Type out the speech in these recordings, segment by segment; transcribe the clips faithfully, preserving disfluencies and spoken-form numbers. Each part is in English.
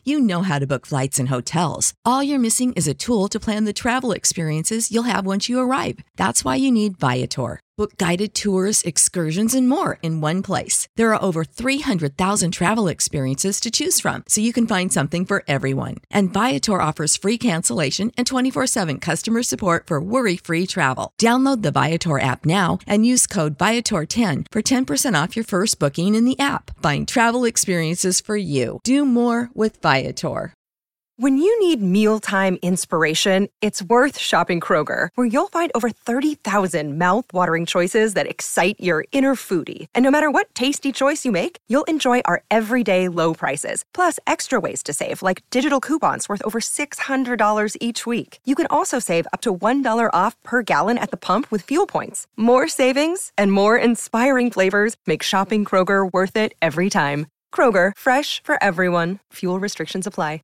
You know how to book flights and hotels. All you're missing is a tool to plan the travel experiences you'll have once you arrive. That's why you need Viator. Book guided tours, excursions, and more in one place. There are over three hundred thousand travel experiences to choose from, so you can find something for everyone. And Viator offers free cancellation and twenty-four seven customer support for worry-free travel. Download the Viator app now and use code Viator ten for ten percent off your first booking in the app. Find travel experiences for you. Do more with Viator. When you need mealtime inspiration, it's worth shopping Kroger, where you'll find over thirty thousand mouth-watering choices that excite your inner foodie. And no matter what tasty choice you make, you'll enjoy our everyday low prices, plus extra ways to save, like digital coupons worth over six hundred dollars each week. You can also save up to one dollar off per gallon at the pump with fuel points. More savings and more inspiring flavors make shopping Kroger worth it every time. Kroger, fresh for everyone. Fuel restrictions apply.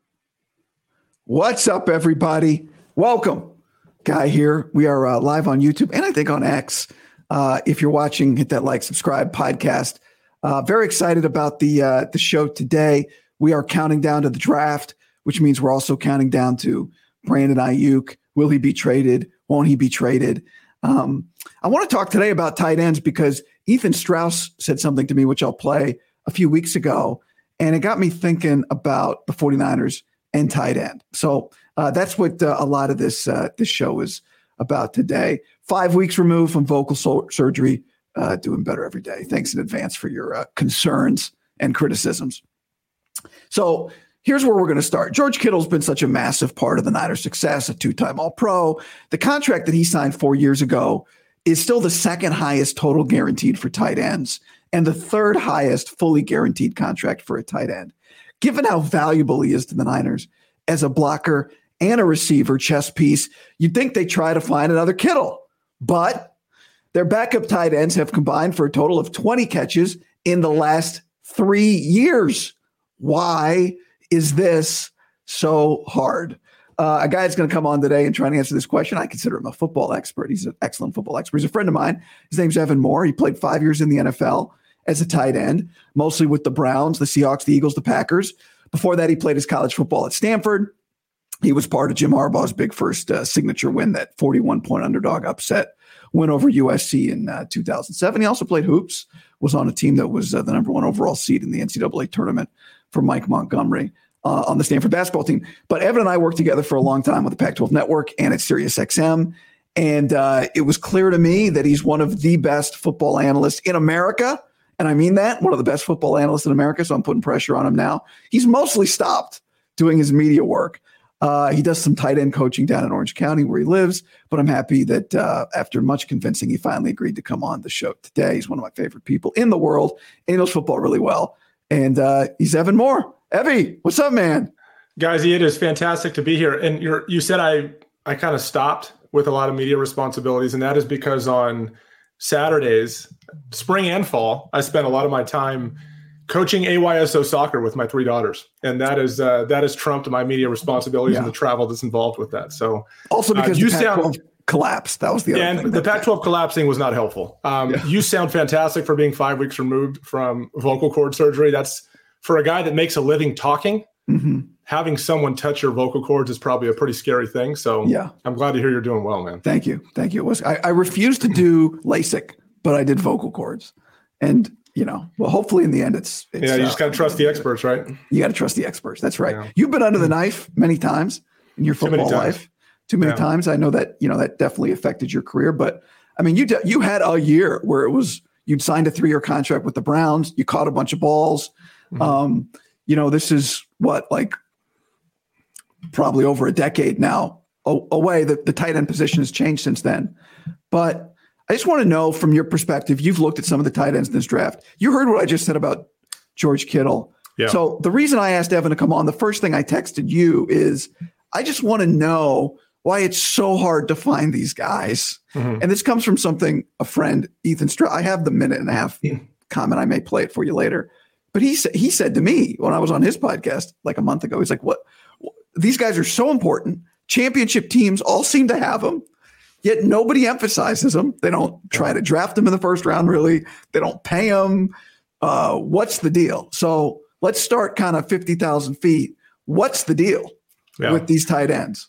What's up, everybody? Welcome. Guy here. We are uh, live on YouTube and I think on X. Uh, if you're watching, hit that like, subscribe, podcast. Uh, very excited about the uh, the show today. We are counting down to the draft, which means we're also counting down to Brandon Aiyuk. Will he be traded? Won't he be traded? Um, I want to talk today about tight ends because Ethan Strauss said something to me, which I'll play a few weeks ago, and it got me thinking about the 49ers and tight end. So uh, that's what uh, a lot of this uh, this show is about today. Five weeks removed from vocal so- surgery, uh, doing better every day. Thanks in advance for your uh, concerns and criticisms. So here's where we're going to start. George Kittle's been such a massive part of the Niners' success, a two-time All-Pro. The contract that he signed four years ago is still the second highest total guaranteed for tight ends and the third highest fully guaranteed contract for a tight end. Given how valuable he is to the Niners as a blocker and a receiver chess piece, you'd think they try to find another Kittle. But their backup tight ends have combined for a total of twenty catches in the last three years. Why is this so hard? Uh, a guy that's going to come on today and try to answer this question. I consider him a football expert. He's an excellent football expert. He's a friend of mine. His name's Evan Moore. He played five years in the N F L as a tight end, mostly with the Browns, the Seahawks, the Eagles, the Packers. Before that, he played his college football at Stanford. He was part of Jim Harbaugh's big first uh, signature win, that forty-one point underdog upset win over U S C in uh, two thousand seven. He also played hoops, was on a team that was uh, the number one overall seed in the N C double A tournament for Mike Montgomery uh, on the Stanford basketball team. But Evan and I worked together for a long time with the Pac twelve Network and at SiriusXM. And uh, it was clear to me that he's one of the best football analysts in America. And I mean that, one of the best football analysts in America, so I'm putting pressure on him now. He's mostly stopped doing his media work. Uh, he does some tight end coaching down in Orange County where he lives, but I'm happy that uh, after much convincing, he finally agreed to come on the show today. He's one of my favorite people in the world, and he knows football really well. And uh, he's Evan Moore. Evie, what's up, man? Guys, it is fantastic to be here. And you're, you said I, I kind of stopped with a lot of media responsibilities, and that is because on Saturdays, spring and fall, I spent a lot of my time coaching A Y S O soccer with my three daughters. And that is uh, that has trumped my media responsibilities yeah. and the travel that's involved with that. So also because uh, you the Pac twelve sound collapsed. That was the other and thing. the Pac twelve collapsing was not helpful. Um, yeah. You sound fantastic for being five weeks removed from vocal cord surgery. That's for a guy that makes a living talking. Mm-hmm. Having someone touch your vocal cords is probably a pretty scary thing. So yeah, I'm glad to hear you're doing well, man. Thank you. Thank you. It was I, I refused to do LASIK, but I did vocal cords. And, you know, well, hopefully in the end it's, it's yeah, you uh, just got to trust the experts, right? You got to trust the experts. That's right. Yeah. You've been under the knife many times in your football Too life. Too many yeah. times. I know that, you know, that definitely affected your career. But I mean, you de- you had a year where it was, you'd signed a three-year contract with the Browns. You caught a bunch of balls. Mm-hmm. Um, you know, this is what, like, probably over a decade now away. The, the tight end position has changed since then. But I just want to know from your perspective, you've looked at some of the tight ends in this draft. You heard what I just said about George Kittle. Yeah. So the reason I asked Evan to come on, the first thing I texted you is I just want to know why it's so hard to find these guys. Mm-hmm. And this comes from something a friend, Ethan Strauss, I have the minute and a half yeah. comment. I may play it for you later. But he said, he said to me when I was on his podcast like a month ago, he's like, what? These guys are so important. Championship teams all seem to have them, yet nobody emphasizes them. They don't try to draft them in the first round, really. They don't pay them. Uh, what's the deal? So let's start kind of fifty thousand feet. What's the deal yeah. with these tight ends?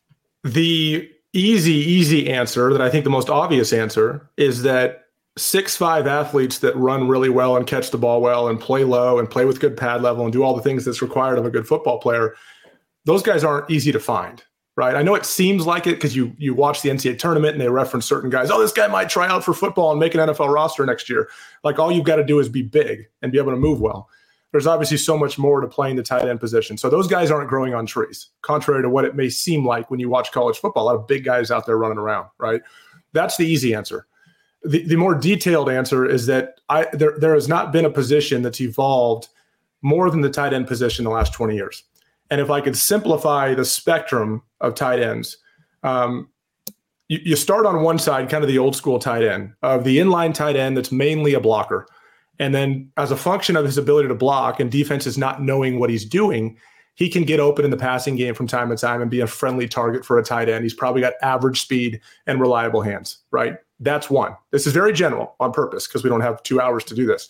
The easy, easy answer that I think the most obvious answer is that six five athletes that run really well and catch the ball well and play low and play with good pad level and do all the things that's required of a good football player, those guys aren't easy to find, right? I know it seems like it because you you watch the N C double A tournament and they reference certain guys. Oh, this guy might try out for football and make an N F L roster next year. Like all you've got to do is be big and be able to move well. There's obviously so much more to playing the tight end position. So those guys aren't growing on trees, contrary to what it may seem like when you watch college football. A lot of big guys out there running around, right? That's the easy answer. The, the more detailed answer is that I there, there has not been a position that's evolved more than the tight end position in the last twenty years. And if I could simplify the spectrum of tight ends, um, you, you start on one side, kind of the old school tight end, of the inline tight end that's mainly a blocker. And then as a function of his ability to block and defenses not knowing what he's doing, he can get open in the passing game from time to time and be a friendly target for a tight end. He's probably got average speed and reliable hands, right? That's one. This is very general on purpose because we don't have two hours to do this.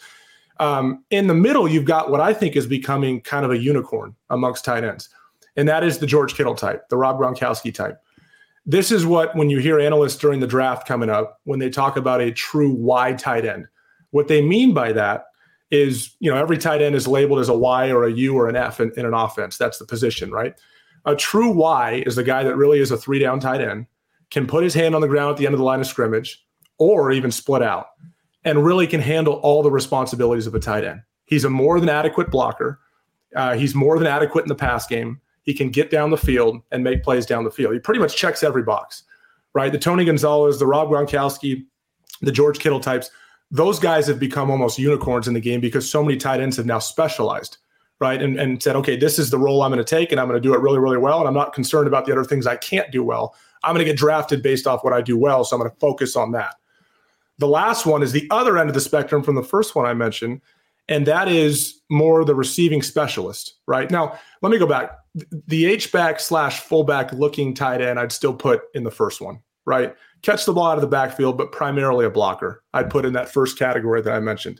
Um, in the middle, you've got what I think is becoming kind of a unicorn amongst tight ends, and that is the George Kittle type, the Rob Gronkowski type. This is what, when you hear analysts during the draft coming up, when they talk about a true wide tight end, what they mean by that is, you know, every tight end is labeled as a Y or a U or an F in, in an offense. That's the position, right? A true Y is the guy that really is a three-down tight end, can put his hand on the ground at the end of the line of scrimmage or even split out, and really can handle all the responsibilities of a tight end. He's a more than adequate blocker. Uh, he's more than adequate in the pass game. He can get down the field and make plays down the field. He pretty much checks every box, right? The Tony Gonzalez, the Rob Gronkowski, the George Kittle types, those guys have become almost unicorns in the game because so many tight ends have now specialized, right? And, and said, okay, this is the role I'm going to take, and I'm going to do it really, really well, and I'm not concerned about the other things I can't do well. I'm going to get drafted based off what I do well, so I'm going to focus on that. The last one is the other end of the spectrum from the first one I mentioned, and that is more the receiving specialist, right? Now, let me go back. The H-back slash fullback looking tight end I'd still put in the first one, right? Catch the ball out of the backfield, but primarily a blocker. I'd put in that first category that I mentioned.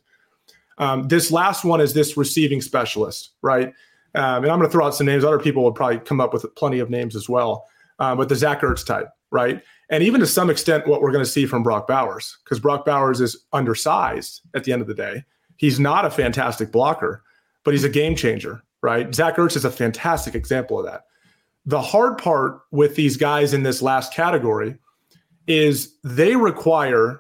Um, this last one is this receiving specialist, right? Um, and I'm going to throw out some names. Other people would probably come up with plenty of names as well, um, but the Zach Ertz type, right? And even to some extent, what we're going to see from Brock Bowers, because Brock Bowers is undersized at the end of the day. He's not a fantastic blocker, but he's a game changer, right? Zach Ertz is a fantastic example of that. The hard part with these guys in this last category is they require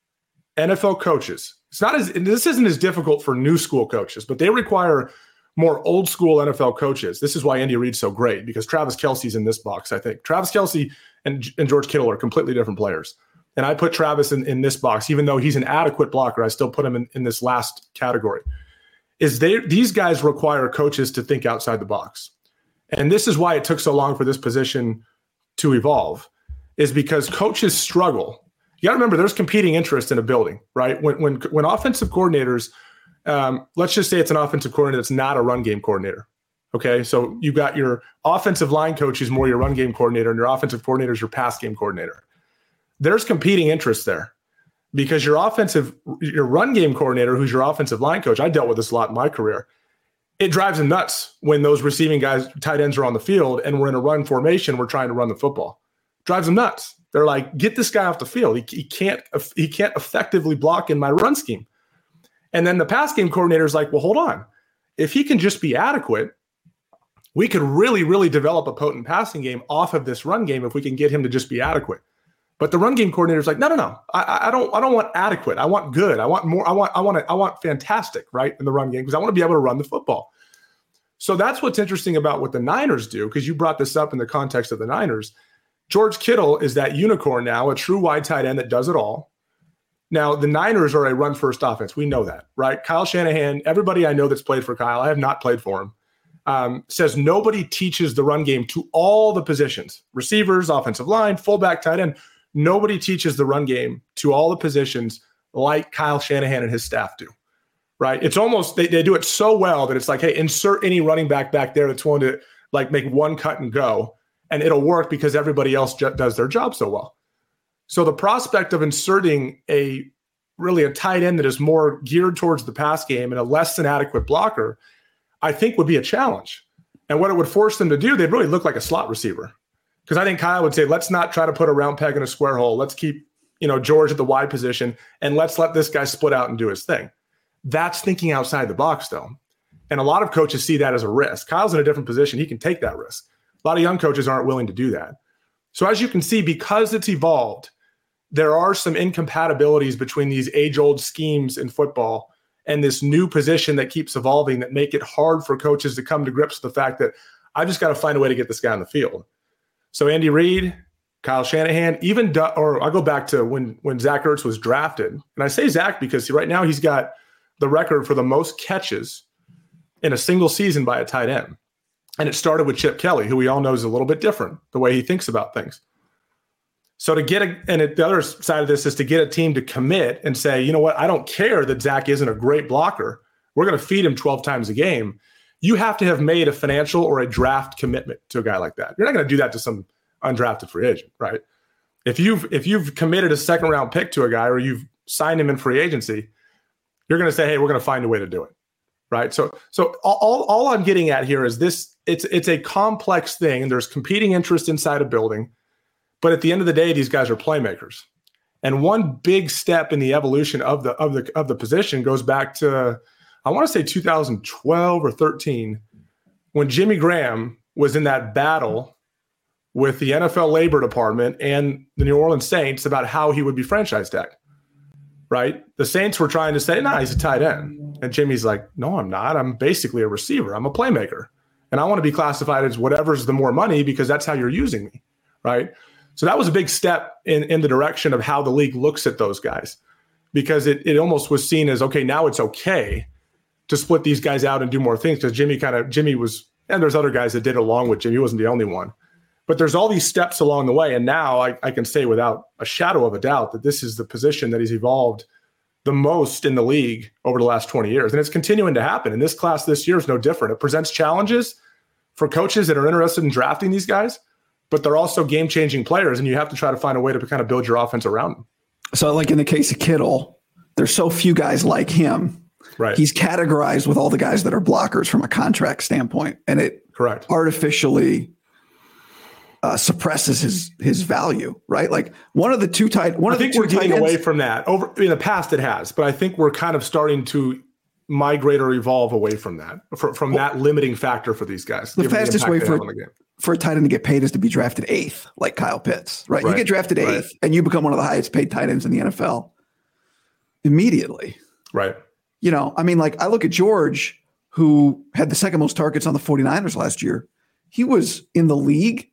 N F L coaches. It's not as, this isn't as difficult for new school coaches, but they require more old school N F L coaches. This is why Andy Reid's so great, because Travis Kelce's in this box, I think. Travis Kelce and, and George Kittle are completely different players. And I put Travis in, in this box, even though he's an adequate blocker, I still put him in, in this last category. Is they these guys require coaches to think outside the box. And this is why it took so long for this position to evolve, is because coaches struggle. You got to remember, there's competing interests in a building, right? When when when offensive coordinators, um, let's just say it's an offensive coordinator that's not a run game coordinator. Okay, so you've got your offensive line coach who's more your run game coordinator, and your offensive coordinator is your pass game coordinator. There's competing interests there, because your offensive, your run game coordinator, who's your offensive line coach, I dealt with this a lot in my career. It drives them nuts when those receiving guys, tight ends, are on the field and we're in a run formation. We're trying to run the football. Drives them nuts. They're like, get this guy off the field. He, he can't he can't effectively block in my run scheme. And then the pass game coordinator is like, well, hold on. If he can just be adequate, we could really, really develop a potent passing game off of this run game if we can get him to just be adequate. But the run game coordinator is like, no, no, no. I, I don't I don't want adequate. I want good. I want more. I want I want I want fantastic, right, in the run game, because I want to be able to run the football. So that's what's interesting about what the Niners do, because you brought this up in the context of the Niners. George Kittle is that unicorn now, a true wide tight end that does it all. Now, the Niners are a run-first offense. We know that, right? Kyle Shanahan, everybody I know that's played for Kyle, I have not played for him, um, says nobody teaches the run game to all the positions, receivers, offensive line, fullback, tight end. Nobody teaches the run game to all the positions like Kyle Shanahan and his staff do, right? It's almost, they, they do it so well that it's like, hey, insert any running back back there that's willing to like make one cut and go. And it'll work because everybody else ju- does their job so well. So the prospect of inserting a really a tight end that is more geared towards the pass game and a less than adequate blocker, I think would be a challenge. And what it would force them to do, they'd really look like a slot receiver. Because I think Kyle would say, let's not try to put a round peg in a square hole. Let's keep, you know, George at the wide position, and let's let this guy split out and do his thing. That's thinking outside the box, though. And a lot of coaches see that as a risk. Kyle's in a different position. He can take that risk. A lot of young coaches aren't willing to do that. So as you can see, because it's evolved, there are some incompatibilities between these age-old schemes in football and this new position that keeps evolving that make it hard for coaches to come to grips with the fact that I just got to find a way to get this guy on the field. So Andy Reid, Kyle Shanahan, even, or I'll go back to when, when Zach Ertz was drafted. And I say Zach because right now he's got the record for the most catches in a single season by a tight end. And it started with Chip Kelly, who we all know is a little bit different, the way he thinks about things. So to get a, and the other side of this is to get a team to commit and say, you know what, I don't care that Zach isn't a great blocker. We're going to feed him twelve times a game. You have to have made a financial or a draft commitment to a guy like that. You're not going to do that to some undrafted free agent, right? If you've if you've committed a second round pick to a guy or you've signed him in free agency, you're going to say, hey, we're going to find a way to do it, right? So so all, all I'm getting at here is this, it's it's a complex thing, and there's competing interests inside a building. But at the end of the day, these guys are playmakers. And one big step in the evolution of the of the of the position goes back to, I want to say two thousand twelve or thirteen, when Jimmy Graham was in that battle with the N F L Labor Department and the New Orleans Saints about how he would be franchise tagged, right? The Saints were trying to say, nah, he's a tight end. And Jimmy's like, no, I'm not. I'm basically a receiver. I'm a playmaker. And I want to be classified as whatever's the more money because that's how you're using me, right? So that was a big step in, in the direction of how the league looks at those guys, because it, it almost was seen as, okay, now it's okay to split these guys out and do more things, because Jimmy kind of, Jimmy was, and there's other guys that did it along with Jimmy. He wasn't the only one. But there's all these steps along the way. And now I, I can say without a shadow of a doubt that this is the position that has evolved the most in the league over the last twenty years. And it's continuing to happen. And this class this year is no different. It presents challenges for coaches that are interested in drafting these guys, but they're also game-changing players, and you have to try to find a way to kind of build your offense around them. So like in the case of Kittle, there's so few guys like him. Right. He's categorized with all the guys that are blockers from a contract standpoint, and it correct artificially uh, suppresses his his value, right? Like one of the two tight one I of the think two we're getting tight ends, away from that. Over in the past it has, but I think we're kind of starting to migrate or evolve away from that, from, from well, that limiting factor for these guys. The fastest the way for for a tight end to get paid is to be drafted eighth, like Kyle Pitts, right? right. You get drafted eighth right. and you become one of the highest paid tight ends in the N F L immediately. Right. You know, I mean, like I look at George, who had the second most targets on the 49ers last year. He was in the league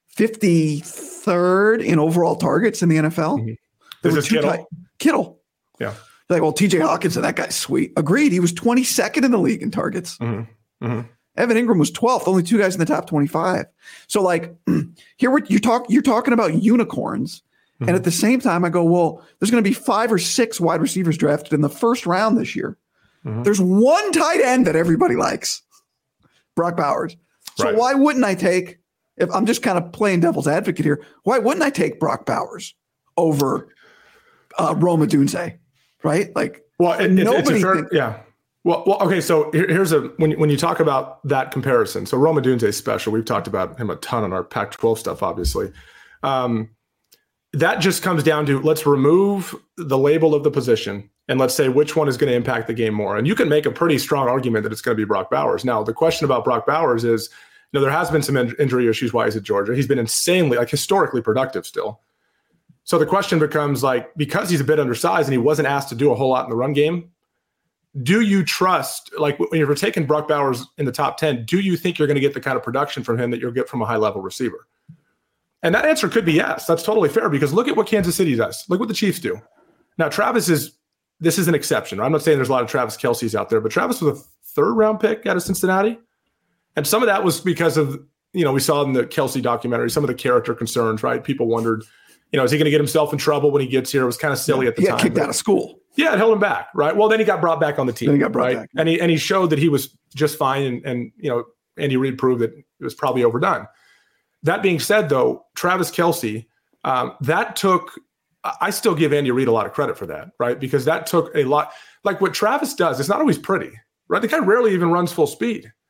fifty-third in overall targets in the N F L. Mm-hmm. There Is were this two Kittle? tight, Kittle. Yeah. Like, well, T J Hawkinson, that guy's sweet. Agreed. He was twenty-second in the league in targets. Mm-hmm. Mm-hmm. Evan Ingram was twelfth. Only two guys in the top twenty-five. So, like, here we're, you talk, you're talking about unicorns. Mm-hmm. And at the same time, I go, well, there's going to be five or six wide receivers drafted in the first round this year. Mm-hmm. There's one tight end that everybody likes, Brock Bowers. So right. why wouldn't I take, if I'm just kind of playing devil's advocate here, why wouldn't I take Brock Bowers over uh, Rome Odunze? Right? Like, well, it, nobody it's a fair, think- yeah. Well, well, okay. So here, here's a when when you talk about that comparison. So Rome Odunze is special. We've talked about him a ton on our Pac twelve stuff, obviously. Um, that just comes down to let's remove the label of the position and let's say which one is going to impact the game more. And you can make a pretty strong argument that it's going to be Brock Bowers. Now, the question about Brock Bowers is, you know, there has been some in- injury issues while he's at Georgia. He's been insanely, like, historically productive still. So the question becomes, like, because he's a bit undersized and he wasn't asked to do a whole lot in the run game, do you trust, like, when you're taking Brock Bowers in the top ten, do you think you're going to get the kind of production from him that you'll get from a high-level receiver? And that answer could be yes. That's totally fair, because look at what Kansas City does. Look what the Chiefs do. Now, Travis is, this is an exception. I'm not saying there's a lot of Travis Kelce's out there, but Travis was a third-round pick out of Cincinnati. And some of that was because of, you know, we saw in the Kelce documentary, some of the character concerns, right? People wondered, you know, is he going to get himself in trouble when he gets here? It was kind of silly yeah, at the he time. He got kicked out of school. Yeah, it held him back, right? Well, then he got brought back on the team. Then he got brought right? back. And he and he showed that he was just fine. And, and, you know, Andy Reid proved that it was probably overdone. That being said, though, Travis Kelce, um, that took – I still give Andy Reid a lot of credit for that, right? Because that took a lot – like what Travis does, it's not always pretty, right? The guy rarely even runs full speed.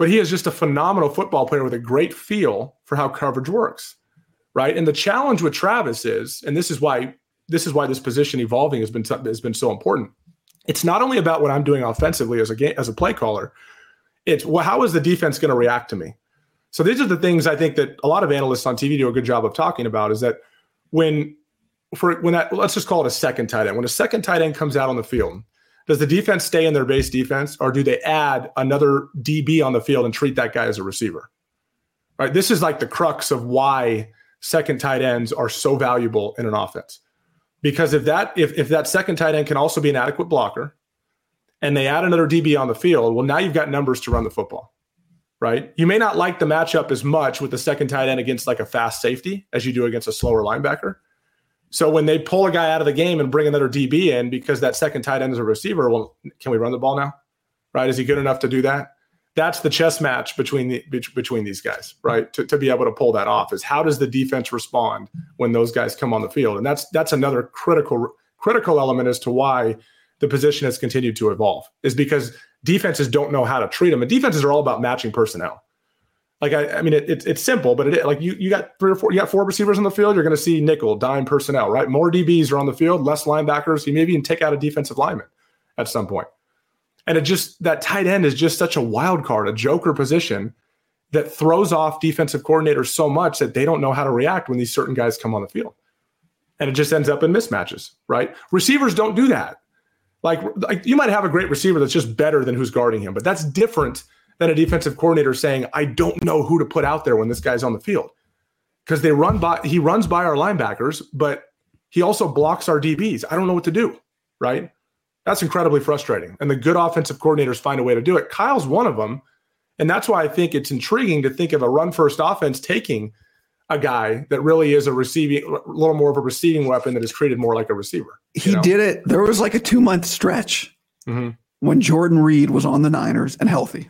but he is just a phenomenal football player with a great feel for how coverage works, right? And the challenge with Travis is, and this is why this is why this position evolving has been has been so important. It's not only about what I'm doing offensively as a game, as a play caller. It's, well, how is the defense going to react to me? So these are the things I think that a lot of analysts on T V do a good job of talking about, is that when for when that, let's just call it a second tight end. When a second tight end comes out on the field, does the defense stay in their base defense, or do they add another D B on the field and treat that guy as a receiver? Right? This is like the crux of why second tight ends are so valuable in an offense. Because if that if, if that second tight end can also be an adequate blocker, and they add another D B on the field, well, now you've got numbers to run the football, right? You may not like the matchup as much with the second tight end against like a fast safety as you do against a slower linebacker. So when they pull a guy out of the game and bring another D B in because that second tight end is a receiver, well, can we run the ball now? Right? Is he good enough to do that? That's the chess match between the between these guys, right? To, to be able to pull that off is, how does the defense respond when those guys come on the field? And that's that's another critical critical element as to why the position has continued to evolve, is because defenses don't know how to treat them. And defenses are all about matching personnel. Like, I, I mean, it, it, it's simple, but it, like you, you got three or four, you got four receivers on the field, you're going to see nickel, dime personnel, right? More D Bs are on the field, less linebackers. You maybe even take out a defensive lineman at some point. And it just, that tight end is just such a wild card, a joker position that throws off defensive coordinators so much that they don't know how to react when these certain guys come on the field. And it just ends up in mismatches, right? Receivers don't do that. Like, like you might have a great receiver that's just better than who's guarding him, but that's different than a defensive coordinator saying, I don't know who to put out there when this guy's on the field. Because they run by, he runs by our linebackers, but he also blocks our D Bs. I don't know what to do, right? That's incredibly frustrating. And the good offensive coordinators find a way to do it. Kyle's one of them. And that's why I think it's intriguing to think of a run-first offense taking a guy that really is a receiving, a little more of a receiving weapon that is treated more like a receiver. He know? did it. There was like a two-month stretch mm-hmm. when Jordan Reed was on the Niners and healthy.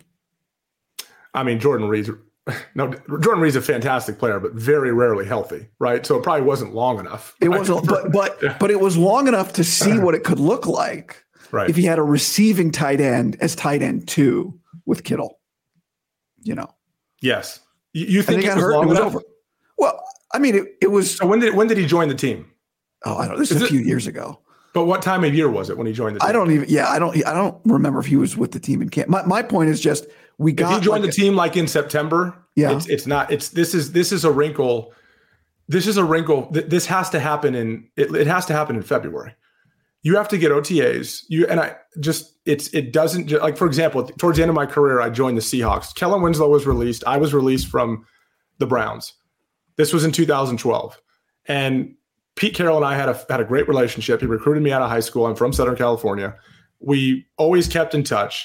I mean, Jordan Reed's no, Jordan Reed's a fantastic player, but very rarely healthy, right? So it probably wasn't long enough. It wasn't, but but yeah. but it was long enough to see what it could look like, right? If he had a receiving tight end as tight end two with Kittle, you know. Yes, you, you think he got it was hurt? long It was enough? over. Well, I mean, it, it was. So when did when did he join the team? Oh, I don't know. This is, is a few it, years ago. But what time of year was it when he joined the team? I don't even. Yeah, I don't. I don't remember if he was with the team in camp. My my point is just we got. If he joined like the team like in September, yeah, it's, it's not. It's this is this is a wrinkle. This is a wrinkle. This has to happen in. It, it has to happen in February. You have to get O T As. You and I just. It's it doesn't like, for example, towards the end of my career, I joined the Seahawks. Kellen Winslow was released. I was released from the Browns. This was in two thousand twelve, and Pete Carroll and I had a had a great relationship. He recruited me out of high school. I'm from Southern California. We always kept in touch,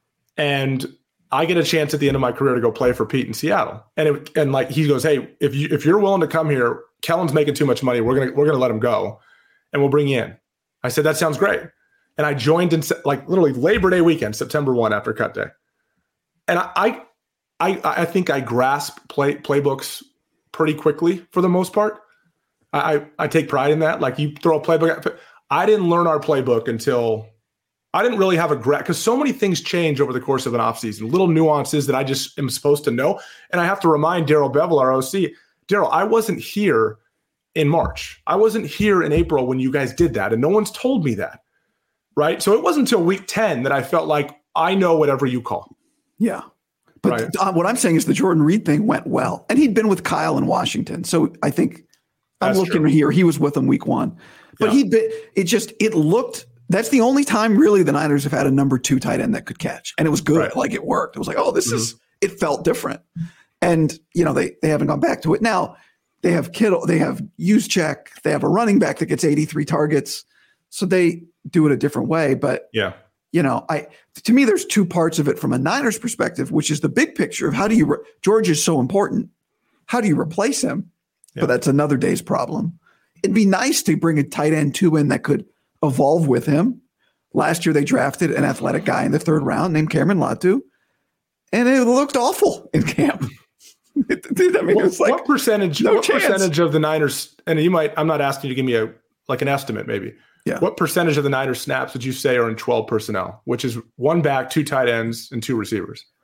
and I get a chance at the end of my career to go play for Pete in Seattle. And it, and like he goes, hey, if you if you're willing to come here, Kellen's making too much money. We're gonna we're gonna let him go, and we'll bring you in. I said that sounds great, and I joined in like literally Labor Day weekend, September first after cut day, and I I I think I grasp play playbooks pretty quickly for the most part. I, I take pride in that. Like, you throw a playbook. I didn't learn our playbook until I didn't really have a grasp, because so many things change over the course of an offseason, little nuances that I just am supposed to know. And I have to remind Darrell Bevell, our O C, Darrell, I wasn't here in March. I wasn't here in April when you guys did that. And no one's told me that. Right. So it wasn't until week ten that I felt like I know whatever you call. Yeah. But right. th- what I'm saying is the Jordan Reed thing went well. And he'd been with Kyle in Washington. So I think I'm That's looking true. here. He was with them week one. But Yeah. he'd been, it just, it looked, that's the only time really the Niners have had a number two tight end that could catch. And it was good. Right. Like, it worked. It was like, oh, this Mm-hmm. is, it felt different. And, you know, they, they haven't gone back to it. Now they have Kittle, they have Juszczyk, they have a running back that gets eighty-three targets. So they do it a different way. But, Yeah. you know, I, to me, there's two parts of it from a Niners perspective, which is the big picture of how do you, re- George is so important. How do you replace him? Yeah. But that's another day's problem. It'd be nice to bring a tight end two in that could evolve with him. Last year, they drafted an athletic guy in the third round named Cameron Latu, and it looked awful in camp. Dude, I mean, What, it was like, what percentage? no what chance. percentage of the Niners? And you might. I'm not asking you to give me a like an estimate, maybe. Yeah. What percentage of the Niners snaps would you say are in twelve personnel, which is one back, two tight ends, and two receivers?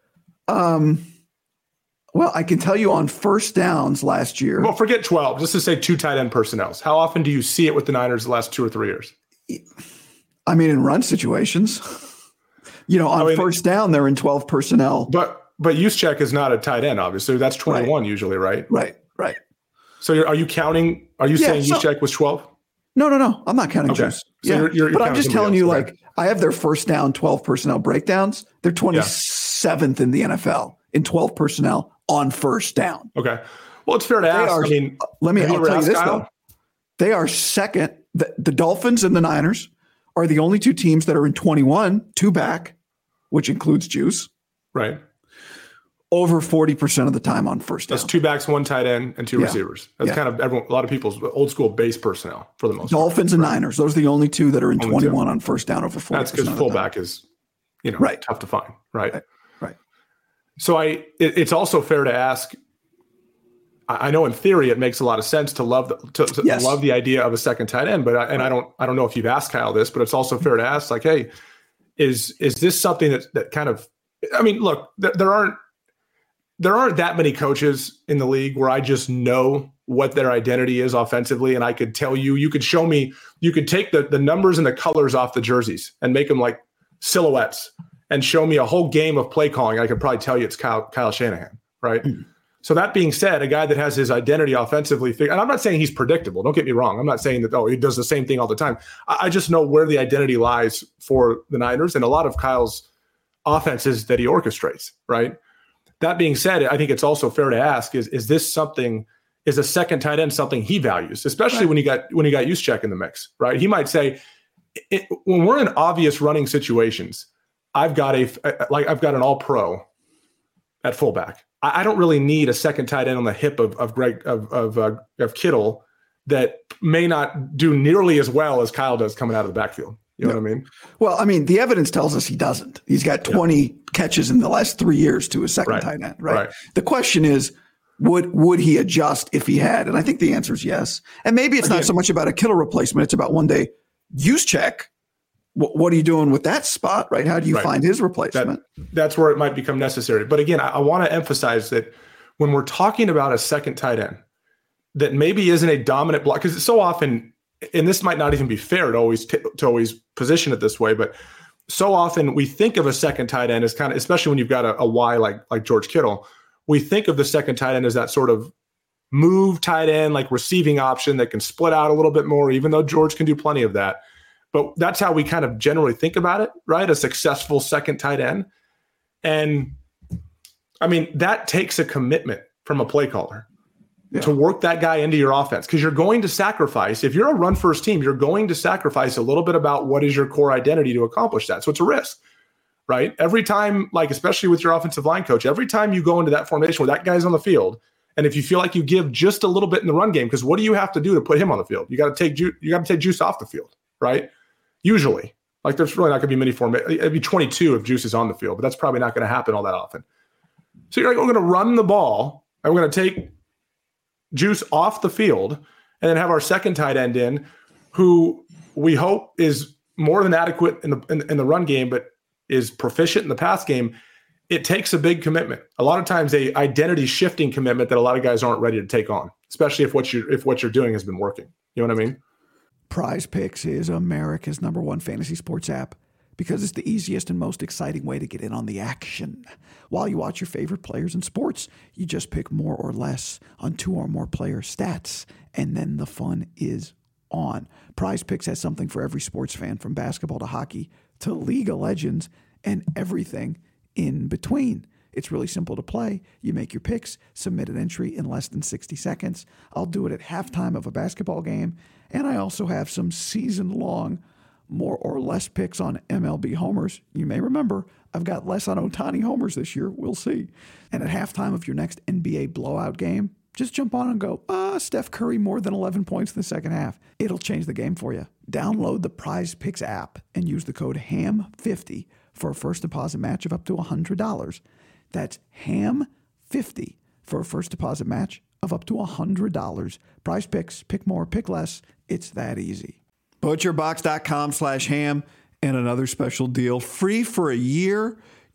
Um, well, I can tell you on first downs last year. Well, forget twelve. Just to say two tight end personnels. How often do you see it with the Niners the last two or three years? I mean, in run situations, you know, on I mean, first down, they're in twelve personnel. But but Juszczyk is not a tight end, obviously. That's twenty-one right. usually, right? Right, right. So you're, are you counting? Are you yeah, saying so, Juszczyk was twelve? No, no, no. I'm not counting okay. Juice. So yeah. you're, you're, you're but I'm just telling else, you, right? like, I have their first down twelve personnel breakdowns. They're twenty-seventh yeah. in the N F L in twelve personnel on first down. Okay. Well, it's fair to ask. Are, I mean, let me I'll tell you this, Kyle? though. They are second. The, the Dolphins and the Niners are the only two teams that are in twenty-one, two back, which includes Juice. Right. Over forty percent of the time on first down. That's two backs, one tight end, and two yeah. receivers. That's yeah. kind of everyone, a lot of people's old school base personnel for the most part. Dolphins and right. Niners. Those are the only two that are in only twenty-one two. On first down over forty percent. That's because fullback is, you know, right. tough to find. Right. Right. right. So I, it, it's also fair to ask, I know in theory it makes a lot of sense to love the, to, to yes. love the idea of a second tight end, but I, and right. I don't I don't know if you've asked Kyle this, but it's also fair to ask, like, hey, is is this something that that kind of, I mean, look, there, there aren't there aren't that many coaches in the league where I just know what their identity is offensively, and I could tell you, you could show me, you could take the the numbers and the colors off the jerseys and make them like silhouettes, and show me a whole game of play calling. I could probably tell you it's Kyle Kyle Shanahan, right? Mm. So that being said, a guy that has his identity offensively, and I'm not saying he's predictable. Don't get me wrong. I'm not saying that, oh, he does the same thing all the time. I just know where the identity lies for the Niners and a lot of Kyle's offenses that he orchestrates, right? That being said, I think it's also fair to ask, is, is this something, is a second tight end something he values, especially right. when you got when you got Juszczyk in the mix, right? He might say, it, when we're in obvious running situations, I've got a like I've got an all-pro at fullback. I don't really need a second tight end on the hip of of Greg of of, uh, of Kittle that may not do nearly as well as Kyle does coming out of the backfield. You know no. what I mean? Well, I mean, the evidence tells us he doesn't. He's got twenty yeah. catches in the last three years to a second right. tight end, right? right? The question is, would would he adjust if he had? And I think the answer is yes. And maybe it's Again, not so much about a Kittle replacement. It's about one day, Juszczyk. What are you doing with that spot, right? How do you right. find his replacement? That, that's where it might become necessary. But again, I, I want to emphasize that when we're talking about a second tight end that maybe isn't a dominant block, because it's so often, and this might not even be fair to always t- to always position it this way, but so often we think of a second tight end as kind of, especially when you've got a, a Y like like George Kittle, we think of the second tight end as that sort of move tight end, like receiving option that can split out a little bit more, even though George can do plenty of that. But that's how we kind of generally think about it, right? A successful second tight end. And I mean, that takes a commitment from a play caller yeah. to work that guy into your offense, because you're going to sacrifice. If you're a run first team, you're going to sacrifice a little bit about what is your core identity to accomplish that. So it's a risk, right? Every time, like, especially with your offensive line coach, every time you go into that formation where that guy's on the field, and if you feel like you give just a little bit in the run game, because what do you have to do to put him on the field? You got to take ju- you got to take Juice off the field, right? Usually, like, there's really not going to be many formations. It'd be twenty-two if Juice is on the field, but that's probably not going to happen all that often. So you're like, we're going to run the ball, and we're going to take Juice off the field, and then have our second tight end in, who we hope is more than adequate in the in, in the run game, but is proficient in the pass game. It takes a big commitment. A lot of times, a identity shifting commitment that a lot of guys aren't ready to take on, especially if what you if what you're doing has been working. You know what I mean? Prize Picks is America's number one fantasy sports app because it's the easiest and most exciting way to get in on the action. While you watch your favorite players in sports, you just pick more or less on two or more player stats, and then the fun is on. Prize Picks has something for every sports fan, from basketball to hockey to League of Legends and everything in between. It's really simple to play. You make your picks, submit an entry in less than sixty seconds. I'll do it at halftime of a basketball game. And I also have some season-long more or less picks on M L B homers. You may remember I've got less on Ohtani homers this year. We'll see. And at halftime of your next N B A blowout game, just jump on and go, ah, Steph Curry more than eleven points in the second half. It'll change the game for you. Download the Prize Picks app and use the code H A M fifty for a first deposit match of up to one hundred dollars. That's H A M fifty for a first deposit match of up to one hundred dollars. Prize Picks, pick more, pick less. It's that easy. Butcherbox.com slash ham and another special deal. Free for a year.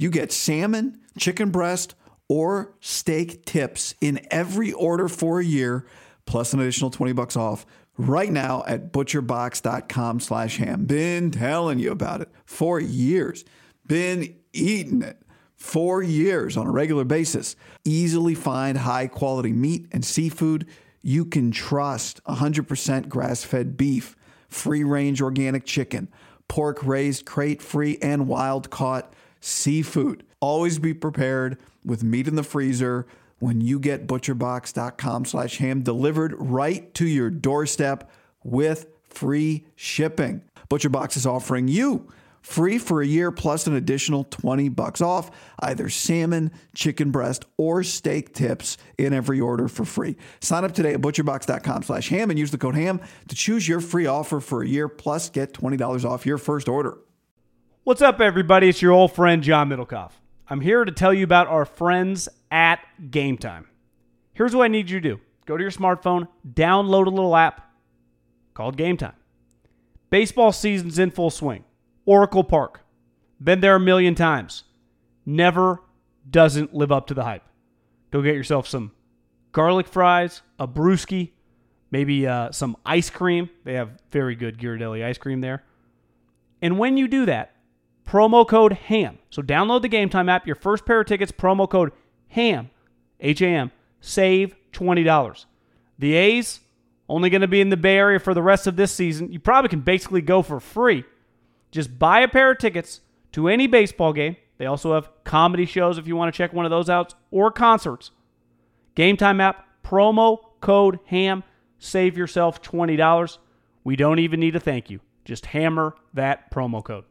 you get salmon, chicken breast, or steak tips in every order for a year, plus an additional twenty bucks off right now at butcherbox.com slash ham. Been telling you about it for years. Been eating it for years on a regular basis. Easily find high quality meat and seafood you can trust. one hundred percent grass-fed beef, free-range organic chicken, pork raised crate-free and wild-caught seafood. Always be prepared with meat in the freezer when you get butcherbox.com slash ham delivered right to your doorstep with free shipping. ButcherBox is offering you free for a year plus an additional twenty bucks off either salmon, chicken breast, or steak tips in every order for free. Sign up today at butcherbox.com slash ham and use the code ham to choose your free offer for a year plus get twenty dollars off your first order. What's up, everybody? It's your old friend, John Middlecoff. I'm here to tell you about our friends at Game Time. Here's what I need you to do. Go to your smartphone, download a little app called Game Time. Baseball season's in full swing. Oracle Park. Been there a million times. Never doesn't live up to the hype. Go get yourself some garlic fries, a brewski, maybe uh, some ice cream. They have very good Ghirardelli ice cream there. And when you do that, promo code HAM. So download the Game Time app. Your first pair of tickets, promo code HAM, H A M, save twenty dollars. The A's, only going to be in the Bay Area for the rest of this season. You probably can basically go for free. Just buy a pair of tickets to any baseball game. They also have comedy shows if you want to check one of those out, or concerts. Game Time app, promo code HAM, save yourself twenty dollars. We don't even need a thank you. Just hammer that promo code.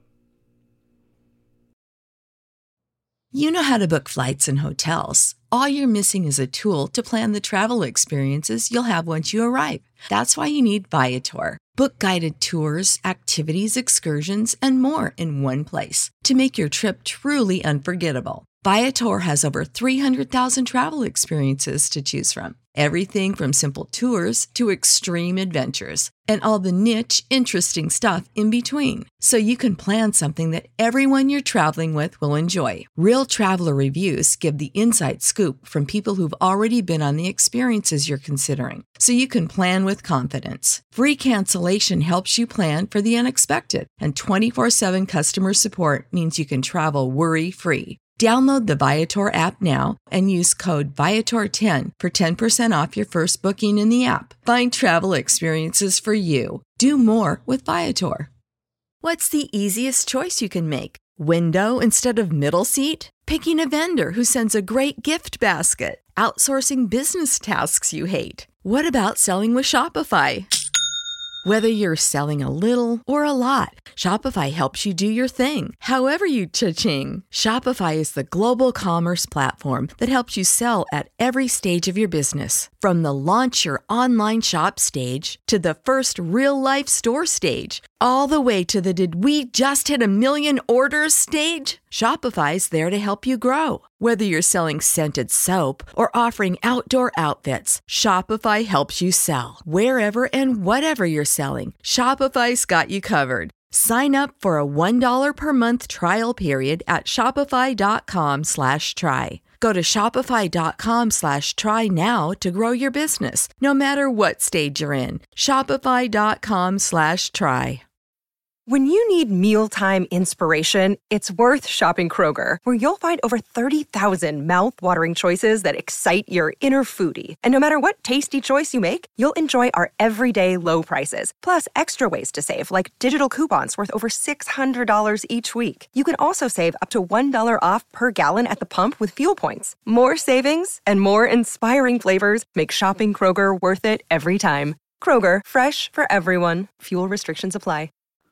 You know how to book flights and hotels. All you're missing is a tool to plan the travel experiences you'll have once you arrive. That's why you need Viator. Book guided tours, activities, excursions, and more in one place to make your trip truly unforgettable. Viator has over three hundred thousand travel experiences to choose from. Everything from simple tours to extreme adventures and all the niche, interesting stuff in between. So you can plan something that everyone you're traveling with will enjoy. Real traveler reviews give the inside scoop from people who've already been on the experiences you're considering. So you can plan with confidence. Free cancellation helps you plan for the unexpected. And twenty-four seven customer support means you can travel worry-free. Download the Viator app now and use code Viator ten for ten percent off your first booking in the app. Find travel experiences for you. Do more with Viator. What's the easiest choice you can make? Window instead of middle seat? Picking a vendor who sends a great gift basket? Outsourcing business tasks you hate? What about selling with Shopify? Whether you're selling a little or a lot, Shopify helps you do your thing, however you cha-ching. Shopify is the global commerce platform that helps you sell at every stage of your business. From the launch your online shop stage to the first real-life store stage, all the way to the did we just hit a million orders stage. Shopify's there to help you grow. Whether you're selling scented soap or offering outdoor outfits, Shopify helps you sell. Wherever and whatever you're selling, Shopify's got you covered. Sign up for a one dollar per month trial period at shopify.com slash try. Go to shopify.com slash try now to grow your business, no matter what stage you're in. Shopify.com slash try. When you need mealtime inspiration, it's worth shopping Kroger, where you'll find over thirty thousand mouth-watering choices that excite your inner foodie. And no matter what tasty choice you make, you'll enjoy our everyday low prices, plus extra ways to save, like digital coupons worth over six hundred dollars each week. You can also save up to one dollar off per gallon at the pump with fuel points. More savings and more inspiring flavors make shopping Kroger worth it every time. Kroger, fresh for everyone. Fuel restrictions apply.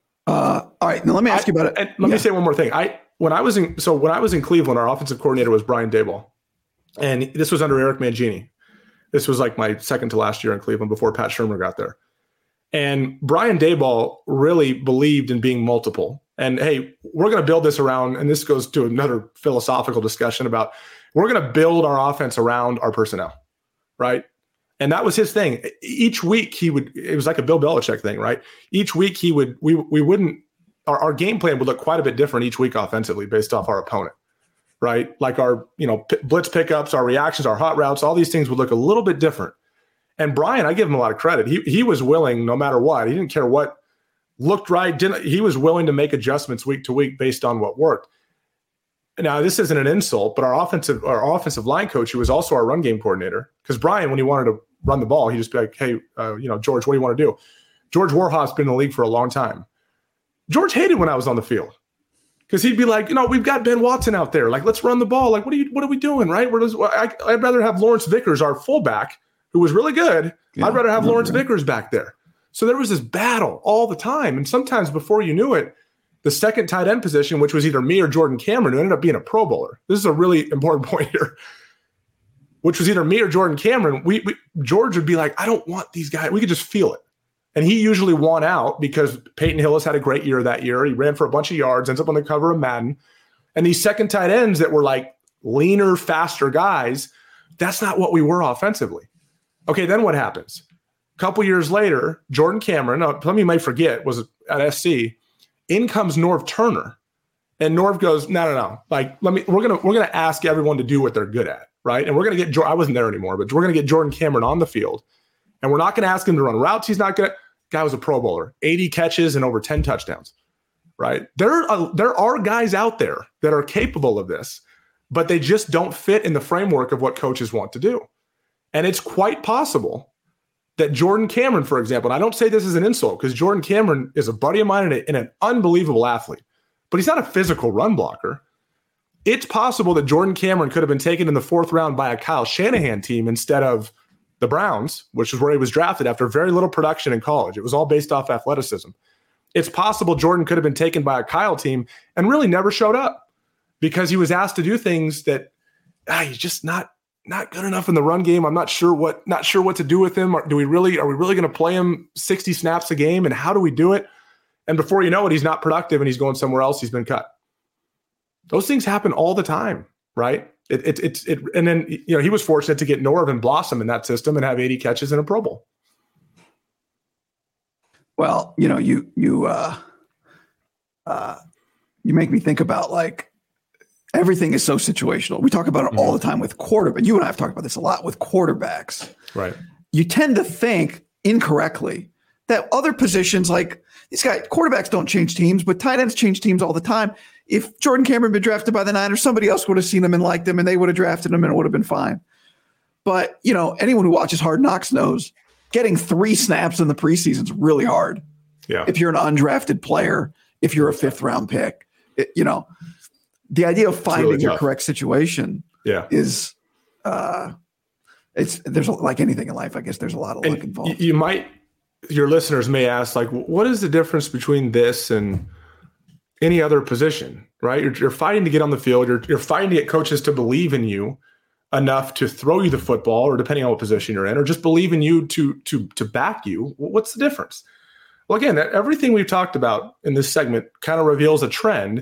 Uh, all right, now let me ask you about it. I, and let yeah. me say one more thing. I when I was in so when I was in Cleveland, our offensive coordinator was Brian Daboll, and this was under Eric Mangini. This was like my second to last year in Cleveland before Pat Shurmur got there. And Brian Daboll really believed in being multiple. And hey, we're going to build this around, and this goes to another philosophical discussion about we're going to build our offense around our personnel, right? And that was his thing. Each week he would, it was like a Bill Belichick thing, right? Each week he would, we we wouldn't, our, our game plan would look quite a bit different each week offensively based off our opponent. right? Like our, you know, p- blitz pickups, our reactions, our hot routes, all these things would look a little bit different. And Brian, I give him a lot of credit. He he was willing, no matter what. He didn't care what looked right. Didn't he was willing to make adjustments week to week based on what worked. Now, this isn't an insult, but our offensive our offensive line coach, who was also our run game coordinator, because Brian, when he wanted to run the ball, he'd just be like, hey, uh, you know, George, what do you want to do? George Warhaw's been in the league for a long time. George hated when I was on the field because he'd be like, you know, we've got Ben Watson out there. Like, let's run the ball. Like, what are you? What are we doing, right? We're just, I, I'd rather have Lawrence Vickers, our fullback, who was really good. Yeah, I'd rather have Lawrence right. Vickers back there. So there was this battle all the time. And sometimes before you knew it, the second tight end position, which was either me or Jordan Cameron, who ended up being a Pro Bowler. This is a really important point here. Which was either me or Jordan Cameron. We, we George would be like, I don't want these guys. We could just feel it. And he usually won out because Peyton Hillis had a great year that year. He ran for a bunch of yards, ends up on the cover of Madden. And these second tight ends that were like leaner, faster guys, that's not what we were offensively. Okay, then what happens? A couple years later, Jordan Cameron, uh, some of you might forget, was at S C. In comes Norv Turner, and Norv goes, no, no, no. Like, let me. We're gonna we're gonna ask everyone to do what they're good at, right? And we're gonna get. I wasn't there anymore, but we're gonna get Jordan Cameron on the field, and we're not gonna ask him to run routes. He's not gonna. Guy was a Pro Bowler, eighty catches and over ten touchdowns, right? There are there are guys out there that are capable of this, but they just don't fit in the framework of what coaches want to do, and it's quite possible that Jordan Cameron, for example, and I don't say this as an insult because Jordan Cameron is a buddy of mine and, a, and an unbelievable athlete, but he's not a physical run blocker. It's possible that Jordan Cameron could have been taken in the fourth round by a Kyle Shanahan team instead of the Browns, which is where he was drafted after very little production in college. It was all based off athleticism. It's possible Jordan could have been taken by a Kyle team and really never showed up because he was asked to do things that ah, he's just not not good enough in the run game. I'm not sure what not sure what to do with him. Or do we really are we really going to play him sixty snaps a game? And how do we do it? And before you know it, he's not productive and he's going somewhere else. He's been cut. Those things happen all the time, right? It it it, it and then you know he was fortunate to get Norv and blossom in that system and have eighty catches in a Pro Bowl. Well, you know, you you uh, uh, you make me think about like. Everything is so situational. We talk about it mm-hmm. all the time with quarterback. You and I have talked about this a lot with quarterbacks. Right. You tend to think incorrectly that other positions, like these guys, quarterbacks don't change teams, but tight ends change teams all the time. If Jordan Cameron had been drafted by the Niners, somebody else would have seen him and liked him, and they would have drafted him, and it would have been fine. But you know, anyone who watches Hard Knocks knows getting three snaps in the preseason is really hard. Yeah. If you're an undrafted player, if you're a fifth round pick, it, you know. The idea of finding really your correct situation yeah. is, uh, it's there's a, like anything in life. I guess there's a lot of luck and involved. You might, your listeners may ask, like, what is the difference between this and any other position? Right? You're, you're fighting to get on the field. You're you're fighting to get coaches to believe in you enough to throw you the football, or depending on what position you're in, or just believe in you to to to back you. What's the difference? Well, again, everything we've talked about in this segment kind of reveals a trend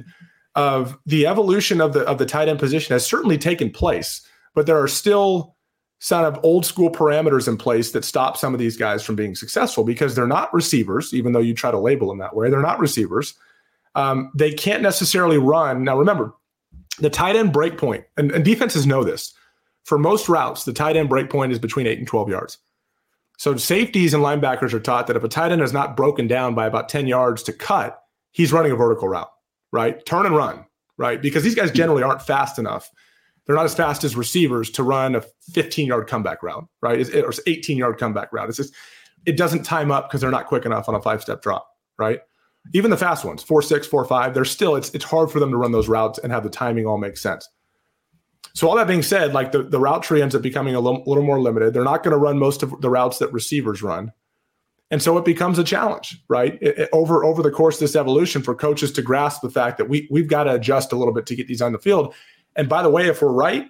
of the evolution of the of the tight end position has certainly taken place, but there are still sort of old school parameters in place that stop some of these guys from being successful because they're not receivers, even though you try to label them that way. They're not receivers. Um, they can't necessarily run. Now, remember, the tight end break point, and, and defenses know this, for most routes, the tight end break point is between eight and twelve yards. So safeties and linebackers are taught that if a tight end is not broken down by about ten yards to cut, he's running a vertical route. Right? Turn and run, right? Because these guys generally aren't fast enough. They're not as fast as receivers to run a fifteen-yard comeback route, right? It's, or eighteen-yard comeback route. It's just, it doesn't time up because they're not quick enough on a five-step drop, right? Even the fast ones, four six, four five, they're still, it's it's hard for them to run those routes and have the timing all make sense. So all that being said, like the, the route tree ends up becoming a little, little more limited. They're not going to run most of the routes that receivers run. And so it becomes a challenge, right? It, it, over, over the course of this evolution for coaches to grasp the fact that we, we've got to adjust a little bit to get these on the field. And by the way, if we're right,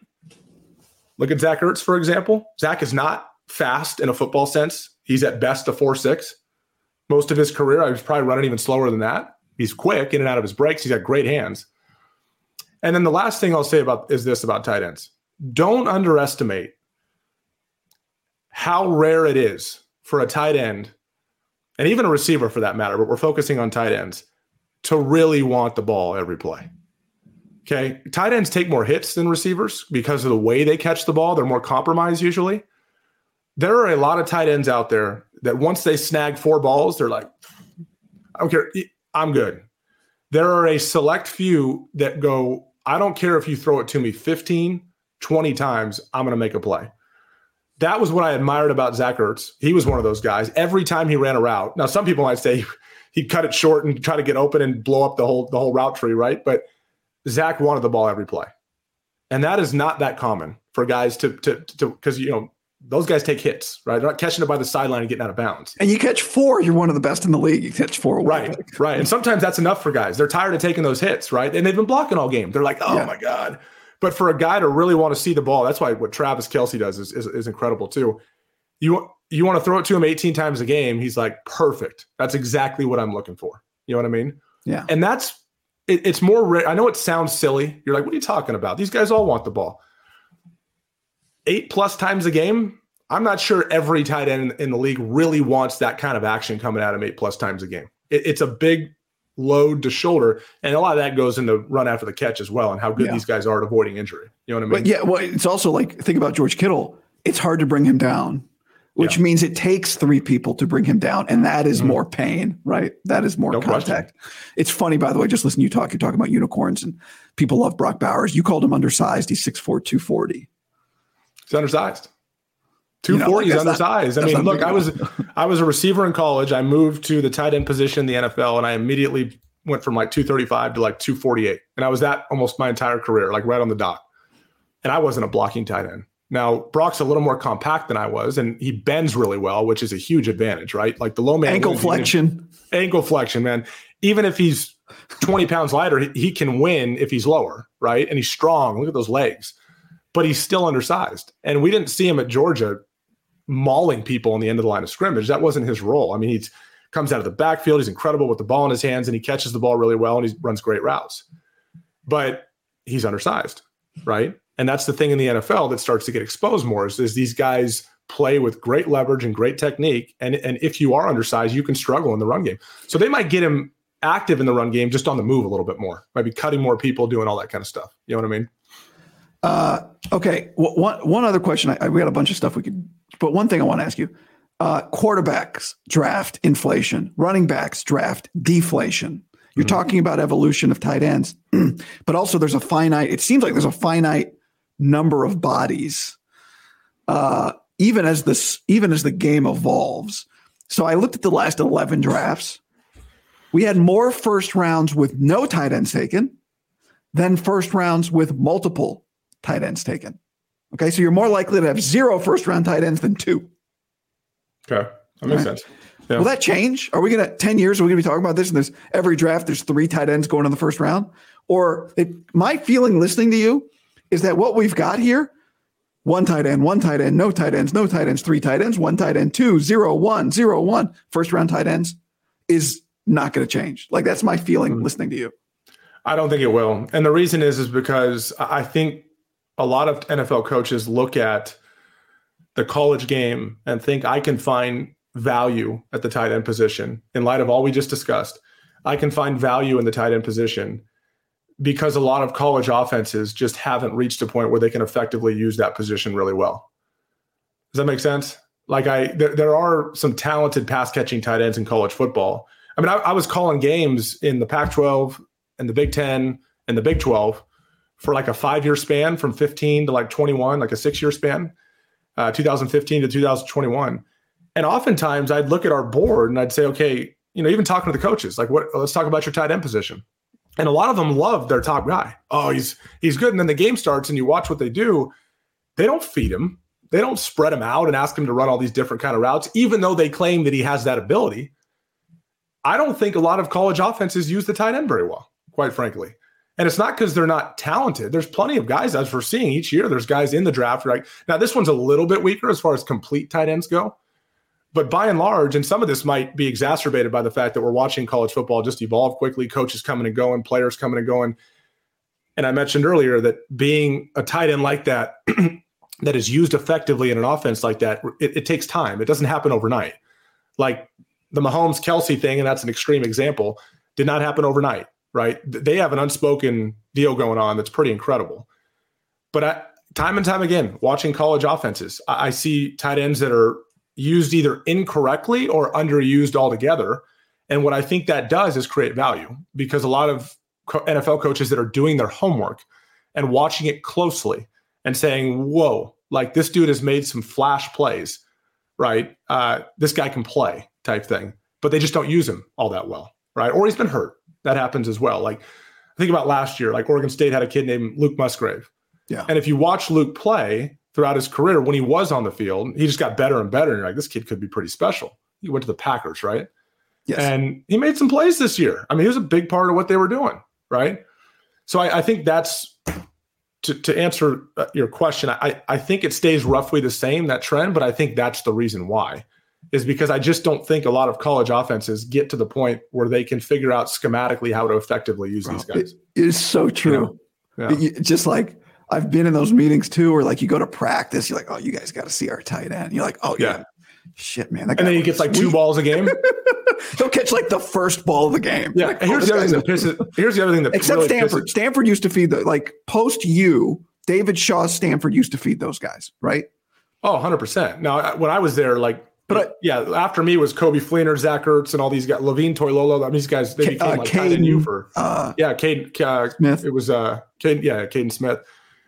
look at Zach Ertz, for example. Zach is not fast in a football sense. He's at best a four six. Most of his career, I was probably running even slower than that. He's quick in and out of his breaks. He's got great hands. And then the last thing I'll say about is this about tight ends. Don't underestimate how rare it is for a tight end, and even a receiver for that matter, but we're focusing on tight ends, to really want the ball every play. Okay. Tight ends take more hits than receivers because of the way they catch the ball. They're more compromised usually. There are a lot of tight ends out there that once they snag four balls, they're like, I don't care. I'm good. There are a select few that go, I don't care if you throw it to me fifteen, twenty times, I'm going to make a play. That was what I admired about Zach Ertz. He was one of those guys. Every time he ran a route. Now, some people might say he'd cut it short and try to get open and blow up the whole the whole route tree, right? But Zach wanted the ball every play. And that is not that common for guys to, to, to, because, you know, those guys take hits, right? They're not catching it by the sideline and getting out of bounds. And you catch four, you're one of the best in the league. You catch four. Right, right. And sometimes that's enough for guys. They're tired of taking those hits, right? And they've been blocking all game. They're like, oh, yeah. my God. But for a guy to really want to see the ball, that's why what Travis Kelce does is, is, is incredible too. You, you want to throw it to him eighteen times a game, he's like, perfect. That's exactly what I'm looking for. You know what I mean? Yeah. And that's, it, it's more, I know it sounds silly. You're like, what are you talking about? These guys all want the ball. Eight plus times a game, I'm not sure every tight end in the league really wants that kind of action coming at him eight plus times a game. It, it's a big load to shoulder, and a lot of that goes into run after the catch as well and how good yeah. these guys are at avoiding injury. You know what I mean? But yeah, well, it's also like, think about George Kittle. It's hard to bring him down, which yeah. means it takes three people to bring him down, and that is mm-hmm. more pain, right? That is more no contact. Question. It's funny, by the way, just listen to you talk. You're talking about unicorns, and people love Brock Bowers. You called him undersized. He's six four, two forty. He's undersized. two forty, you know, like he's undersized. Not, I mean, look, I was I was a receiver in college. I moved to the tight end position in the N F L, and I immediately went from like two thirty-five to like two forty-eight. And I was that almost my entire career, like right on the dot. And I wasn't a blocking tight end. Now, Brock's a little more compact than I was, and he bends really well, which is a huge advantage, right? Like the low man. Ankle flexion. If, ankle flexion, man. Even if he's twenty pounds lighter, he, he can win if he's lower, right? And he's strong. Look at those legs. But he's still undersized. And we didn't see him at Georgia mauling people on the end of the line of scrimmage. That wasn't his role. I mean, he comes out of the backfield. He's incredible with the ball in his hands, and he catches the ball really well, and he runs great routes. But he's undersized, right? And that's the thing in the N F L that starts to get exposed more is, is these guys play with great leverage and great technique. And, and if you are undersized, you can struggle in the run game. So they might get him active in the run game, just on the move a little bit more, might be cutting more people, doing all that kind of stuff. You know what I mean? Uh, okay. Well, one, one other question. I, I, we got a bunch of stuff we could, but one thing I want to ask you, uh, quarterbacks draft inflation, running backs draft deflation. You're mm-hmm. talking about evolution of tight ends, but also there's a finite, it seems like there's a finite number of bodies, uh, even as this, even as the game evolves. So I looked at the last eleven drafts. We had more first rounds with no tight ends taken than first rounds with multiple tight ends taken. Okay. So you're more likely to have zero first round tight ends than two. Okay. That makes right. sense. Yeah. Will that change? Are we going to, ten years, are we going to be talking about this? And there's every draft, there's three tight ends going in the first round? Or it, my feeling listening to you is that what we've got here, one tight end, one tight end, no tight ends, no tight ends, three tight ends, one tight end, two, zero, one, zero, one, first round tight ends is not going to change. Like that's my feeling mm-hmm. listening to you. I don't think it will. And the reason is, is because I think a lot of N F L coaches look at the college game and think I can find value at the tight end position in light of all we just discussed. I can find value in the tight end position because a lot of college offenses just haven't reached a point where they can effectively use that position really well. Does that make sense? Like I, there, there are some talented pass catching tight ends in college football. I mean, I, I was calling games in the Pac twelve and the Big Ten and the Big twelve for like a five-year span from fifteen to like twenty-one, like a six-year span, uh, two thousand fifteen to two thousand twenty-one. And oftentimes I'd look at our board and I'd say, okay, you know, even talking to the coaches, like, what? Let's talk about your tight end position. And a lot of them love their top guy. Oh, he's he's good. And then the game starts and you watch what they do. They don't feed him. They don't spread him out and ask him to run all these different kind of routes, even though they claim that he has that ability. I don't think a lot of college offenses use the tight end very well, quite frankly. And it's not because they're not talented. There's plenty of guys, as we're seeing each year, there's guys in the draft. Right now, this one's a little bit weaker as far as complete tight ends go. But by and large, and some of this might be exacerbated by the fact that we're watching college football just evolve quickly, coaches coming and going, players coming and going. And I mentioned earlier that being a tight end like that, that is used effectively in an offense like that, it, it takes time. It doesn't happen overnight. Like the Mahomes-Kelce thing, and that's an extreme example, did not happen overnight. right? They have an unspoken deal going on that's pretty incredible. But I, time and time again, watching college offenses, I, I see tight ends that are used either incorrectly or underused altogether. And what I think that does is create value, because a lot of N F L coaches that are doing their homework and watching it closely and saying, whoa, like this dude has made some flash plays, right? Uh, this guy can play type thing, but they just don't use him all that well, right? Or he's been hurt. That happens as well. Like think about last year, like Oregon State had a kid named Luke Musgrave. Yeah. And if you watch Luke play throughout his career, when he was on the field, he just got better and better. And you're like, this kid could be pretty special. He went to the Packers, right? Yes. And he made some plays this year. I mean, he was a big part of what they were doing, right? So I, I think that's, to, to answer your question, I, I think it stays roughly the same, that trend, but I think that's the reason why, is because I just don't think a lot of college offenses get to the point where they can figure out schematically how to effectively use Bro, these guys. It is so true. You know? Yeah. It, just like, I've been in those meetings too, where like you go to practice, you're like, oh, you guys got to see our tight end. You're like, oh yeah, yeah. shit, man. That guy and then he gets like sweet. two balls a game. He'll catch like the first ball of the game. Yeah. Like, and here's, oh, the other thing that pisses, here's the other thing that except really Stanford. Pisses. Stanford used to feed the like post you. David Shaw's Stanford used to feed those guys, right? Oh, one hundred percent. Now, when I was there, like, but I, yeah, after me was Kobe Fleener, Zach Ertz, and all these guys, Levine Toilolo. I mean, these guys, they became uh, like Caden, you for uh, yeah, Caden uh, Smith. It was uh, Caden, yeah, Caden Smith.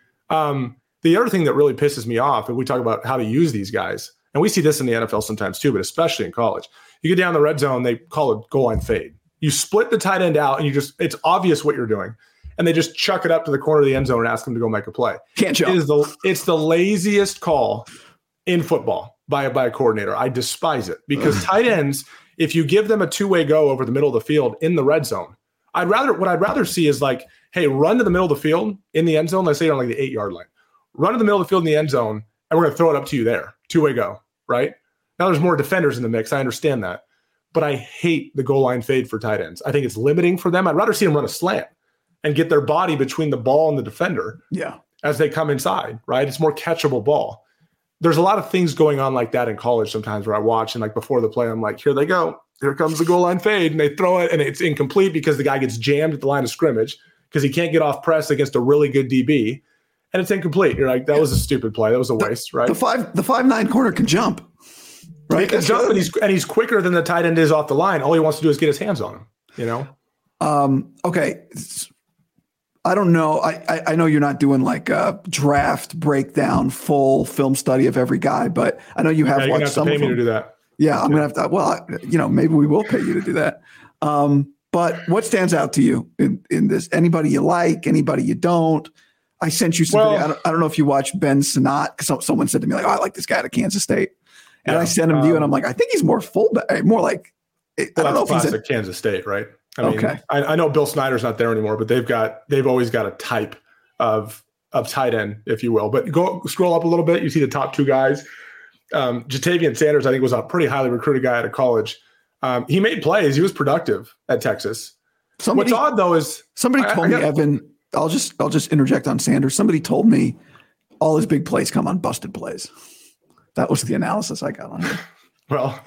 Um, the other thing that really pisses me off, and we talk about how to use these guys, and we see this in the N F L sometimes too, but especially in college. You get down the red zone, they call it goal line fade. You split the tight end out, and you just, it's obvious what you're doing. And they just chuck it up to the corner of the end zone and ask them to go make a play. Can't jump. It is the, it's the laziest call in football by, by a coordinator. I despise it, because tight ends, if you give them a two-way go over the middle of the field in the red zone, I'd rather, what I'd rather see is like, hey, run to the middle of the field in the end zone. Let's say you're on like the eight-yard line. Run to the middle of the field in the end zone, and we're going to throw it up to you there. Two-way go, right? Now there's more defenders in the mix. I understand that. But I hate the goal line fade for tight ends. I think it's limiting for them. I'd rather see them run a slant and get their body between the ball and the defender yeah. as they come inside, right? It's more catchable ball. There's a lot of things going on like that in college sometimes where I watch, and like before the play, I'm like, here they go. Here comes the goal line fade. And they throw it, and it's incomplete because the guy gets jammed at the line of scrimmage because he can't get off press against a really good D B. And it's incomplete. You're like, that was a stupid play. That was a waste, the, right? The five, the five nine corner can jump. Right? He can jump, and he's, and he's quicker than the tight end is off the line. All he wants to do is get his hands on him, you know? Um, okay. I don't know. I, I, I know you're not doing like a draft breakdown, full film study of every guy, but I know you have yeah, watched have some to pay of me them. to do that. Yeah, I'm going to have to, well, I, you know, maybe we will pay you to do that. Um, but what stands out to you in, in this? Anybody you like, anybody you don't? I sent you some well, video. I don't, I don't know if you watched Ben Sinnott, because someone said to me like, oh, I like this guy at Kansas State. And yeah, I sent him um, to you, and I'm like, I think he's more fullback, more like, I well, don't know if he's classic a, Kansas State, right? I mean, okay. I, I know Bill Snyder's not there anymore, but they've got, they've always got a type of, of tight end, if you will. But go scroll up a little bit. You see the top two guys. Um, Jatavian Sanders, I think, was a pretty highly recruited guy out of college. Um, he made plays. He was productive at Texas. Somebody, What's odd though is somebody I, told I, I me, Evan. I'll just I'll just interject on Sanders. Somebody told me all his big plays come on busted plays. That was the analysis I got on it. Well,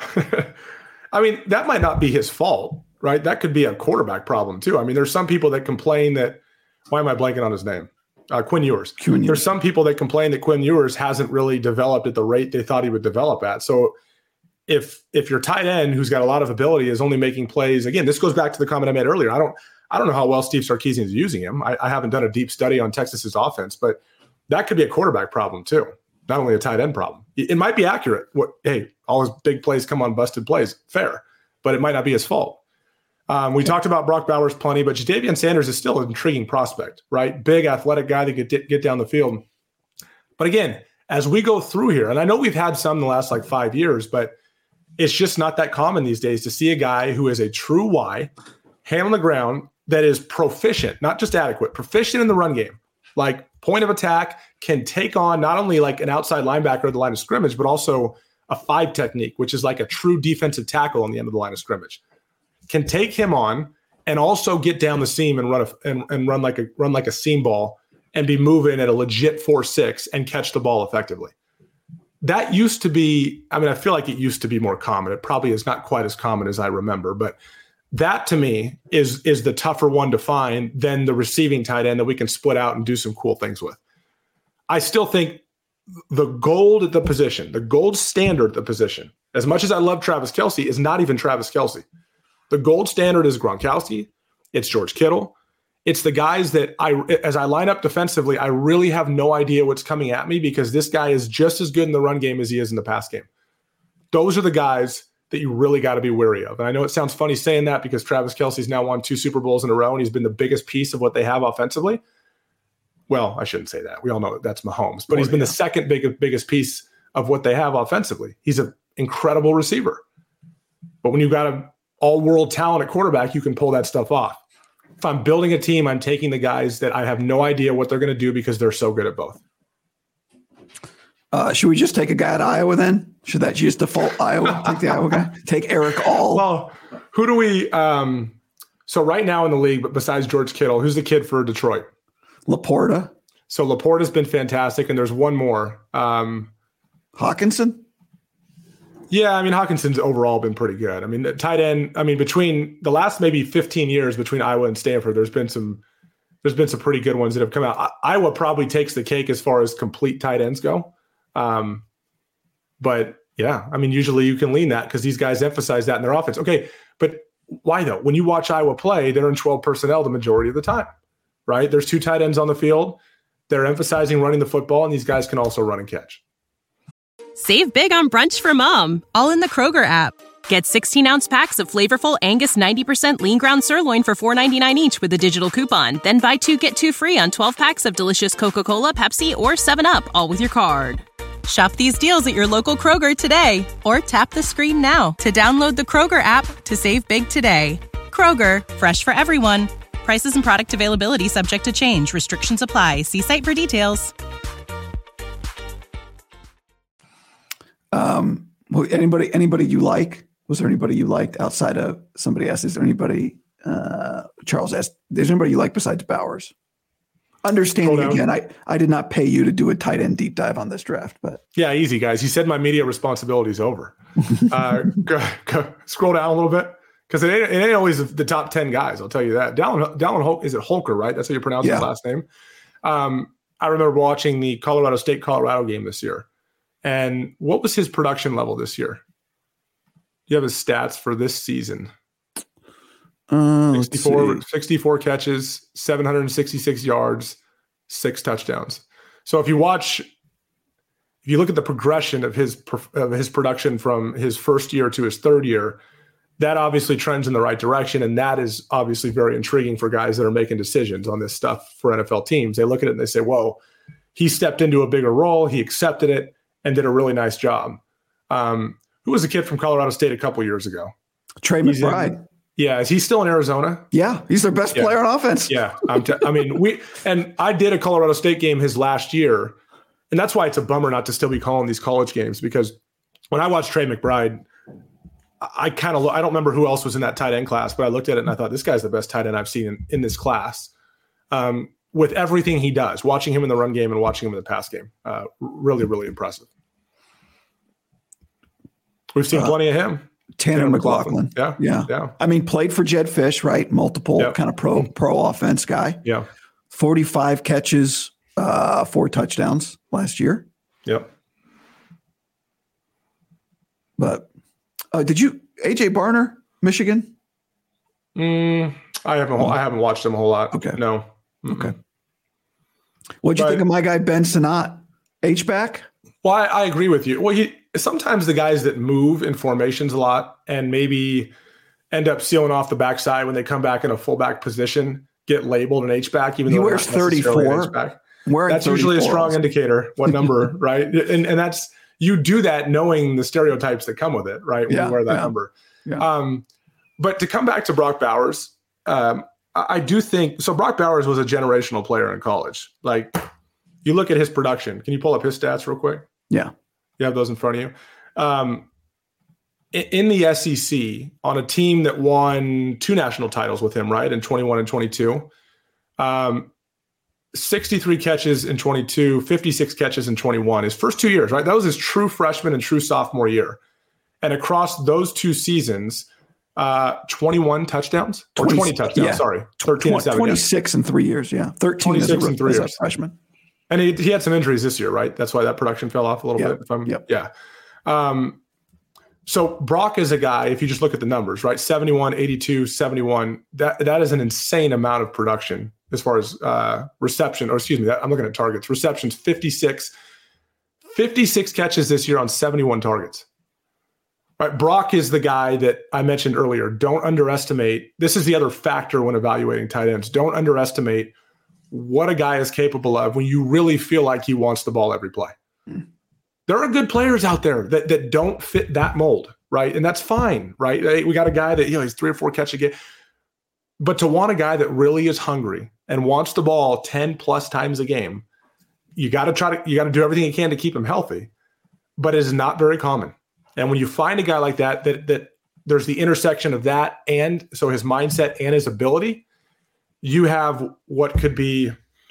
I mean, that might not be his fault, right? That could be a quarterback problem too. I mean, there's some people that complain that. Why am I blanking on his name? Uh, Quinn Ewers. Quinn Ewers. There's some people that complain that Quinn Ewers hasn't really developed at the rate they thought he would develop at. So if if your tight end, who's got a lot of ability, is only making plays, again, this goes back to the comment I made earlier. I don't I don't know how well Steve Sarkisian is using him. I, I haven't done a deep study on Texas's offense, but that could be a quarterback problem too, not only a tight end problem. It, it might be accurate. What hey, all his big plays come on busted plays, fair, but it might not be his fault. Um, we yeah. talked about Brock Bowers plenty, but Jatavian Sanders is still an intriguing prospect, right? Big athletic guy that could d- get down the field. But again, as we go through here, and I know we've had some in the last like five years, but it's just not that common these days to see a guy who is a true Y, hand on the ground, that is proficient, not just adequate, proficient in the run game, like point of attack, can take on not only like an outside linebacker at the line of scrimmage, but also a five technique, which is like a true defensive tackle on the end of the line of scrimmage. Can take him on and also get down the seam and run a, and, and run like a run like a seam ball and be moving at a legit four six and catch the ball effectively. That used to be, I mean, I feel like it used to be more common. It probably is not quite as common as I remember, but that to me is is the tougher one to find than the receiving tight end that we can split out and do some cool things with. I still think the gold at the position, the gold standard at the position, as much as I love Travis Kelce, is not even Travis Kelce. The gold standard is Gronkowski. It's George Kittle. It's the guys that I, as I line up defensively, I really have no idea what's coming at me because this guy is just as good in the run game as he is in the pass game. Those are the guys that you really got to be wary of. And I know it sounds funny saying that because Travis Kelce's now won two Super Bowls in a row and he's been the biggest piece of what they have offensively. Well, I shouldn't say that. We all know that that's Mahomes, but he's been the second big, biggest piece of what they have offensively. He's an incredible receiver. But when you've got an all-world talent at quarterback, you can pull that stuff off. If I'm building a team, I'm taking the guys that I have no idea what they're going to do because they're so good at both. Uh, should we just take a guy at Iowa then? Should that just default Iowa? Take the Iowa guy? Take Eric All? Well, who do we um, – so right now in the league, but besides George Kittle, who's the kid for Detroit? Laporta. So Laporta's been fantastic, and there's one more. Um, Hawkinson? Yeah, I mean, Hawkinson's overall been pretty good. I mean, the tight end, I mean, between the last maybe fifteen years between Iowa and Stanford, there's been some there's been some pretty good ones that have come out. I, Iowa probably takes the cake as far as complete tight ends go. Um, but, yeah, I mean, usually you can lean that because these guys emphasize that in their offense. Okay, but why, though? When you watch Iowa play, they're in twelve personnel the majority of the time, right? There's two tight ends on the field. They're emphasizing running the football, and these guys can also run and catch. Save big on brunch for mom, all in the Kroger app. Get sixteen-ounce packs of flavorful Angus ninety percent lean ground sirloin for four ninety-nine each with a digital coupon. Then buy two, get two free on twelve packs of delicious Coca-Cola, Pepsi, or seven up, all with your card. Shop these deals at your local Kroger today, or tap the screen now to download the Kroger app to save big today. Kroger, fresh for everyone. Prices and product availability subject to change. Restrictions apply. See site for details. Um, anybody, anybody you like? Was there anybody you liked outside of somebody asked? Is there anybody? Uh, Charles asked. Is there anybody you like besides Bowers? Understanding again, I, I did not pay you to do a tight end deep dive on this draft, but yeah, easy guys. He said my media responsibility is over. uh, go, go, scroll down a little bit because it ain't, it ain't always the top ten guys. I'll tell you that. Dallin, Dallin Hol- is it Holker, right? That's how you pronounce yeah. his last name. Um, I remember watching the Colorado State Colorado game this year. And what was his production level this year? Do you have his stats for this season? Uh, sixty-four, sixty-four catches, seven hundred sixty-six yards, six touchdowns. So if you watch, if you look at the progression of his of his production from his first year to his third year, that obviously trends in the right direction. And that is obviously very intriguing for guys that are making decisions on this stuff for N F L teams. They look at it and they say, whoa, he stepped into a bigger role. He accepted it and did a really nice job. Um, who was a kid from Colorado State a couple years ago? Trey McBride. In, yeah. Is he still in Arizona? Yeah. He's their best yeah. player on offense. Yeah. I'm t- I mean, we, and I did a Colorado State game his last year. And that's why it's a bummer not to still be calling these college games, because when I watched Trey McBride, I, I kind of, I don't remember who else was in that tight end class, but I looked at it and I thought, this guy's the best tight end I've seen in, in this class. Um, with everything he does, watching him in the run game and watching him in the pass game. Uh, really, really impressive. We've seen uh, plenty of him. Tanner, Tanner McLaughlin. McLaughlin. Yeah. Yeah. Yeah. I mean, played for Jed Fish, right? Multiple yep. kind of pro pro offense guy. Yeah. forty-five catches, uh, four touchdowns last year. Yep. But uh, did you A J Barner, Michigan? Mm, I haven't I haven't watched him a whole lot. Okay. No. Mm-mm. Okay. What'd you but, think of my guy Ben Sinnott? H-back? Well, I, I agree with you. Well, he sometimes the guys that move in formations a lot and maybe end up sealing off the backside when they come back in a fullback position get labeled an H-back, even he though wears thirty-four. That's usually a strong indicator what number, right? And and that's you do that knowing the stereotypes that come with it, right? When yeah, you wear that yeah. number. Yeah. Um, but to come back to Brock Bowers, um, I, I do think so. Brock Bowers was a generational player in college. Like you look at his production. Can you pull up his stats real quick? Yeah. You have those in front of you. Um, in, in the S E C, on a team that won two national titles with him, right, in twenty-one and twenty-two, um, sixty-three catches in twenty-two, fifty-six catches in twenty-one. His first two years, right? That was his true freshman and true sophomore year. And across those two seasons, Uh, twenty-one touchdowns or twenty, twenty touchdowns. Yeah. Sorry, thirteen twenty, and seven. twenty-six yeah. in three years. Yeah, thirteen as a, in three as years. a freshman. And he, he had some injuries this year, right? That's why that production fell off a little yep. bit. If I'm, yep. Yeah. Um, so Brock is a guy, if you just look at the numbers, right? seventy-one, eighty-two, seventy-one. That that is an insane amount of production as far as uh, reception, or excuse me, that, I'm looking at targets. Receptions, fifty-six, fifty-six catches this year on seventy-one targets. Right? Brock is the guy that I mentioned earlier. Don't underestimate. This is the other factor when evaluating tight ends. Don't underestimate what a guy is capable of when you really feel like he wants the ball every play. Mm. There are good players out there that that don't fit that mold, right? And that's fine, right? We got a guy that, you know, he's three or four catches a game. But to want a guy that really is hungry and wants the ball ten plus times a game, you got to try to, you got to do everything you can to keep him healthy, but it is not very common. And when you find a guy like that, that, that there's the intersection of that, and so his mindset and his ability, you have what could be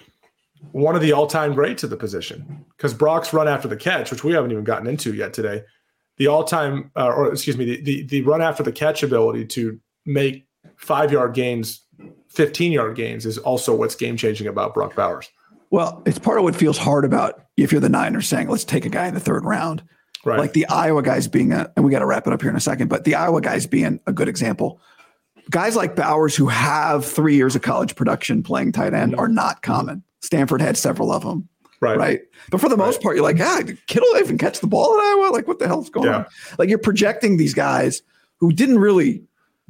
one of the all-time greats at the position. Because Brock's run after the catch, which we haven't even gotten into yet today, the all-time, uh, or excuse me, the, the the run after the catch ability to make five-yard gains, fifteen-yard gains is also what's game-changing about Brock Bowers. Well, it's part of what feels hard about if you're the Niners saying, let's take a guy in the third round. Right. Like the Iowa guys being a, and we got to wrap it up here in a second, but the Iowa guys being a good example. Guys like Bowers who have three years of college production playing tight end are not common. Stanford had several of them. Right. Right. But for the most right. part, you're like, ah, did Kittle even catch the ball at Iowa? Like, what the hell's going yeah. on? Like, you're projecting these guys who didn't really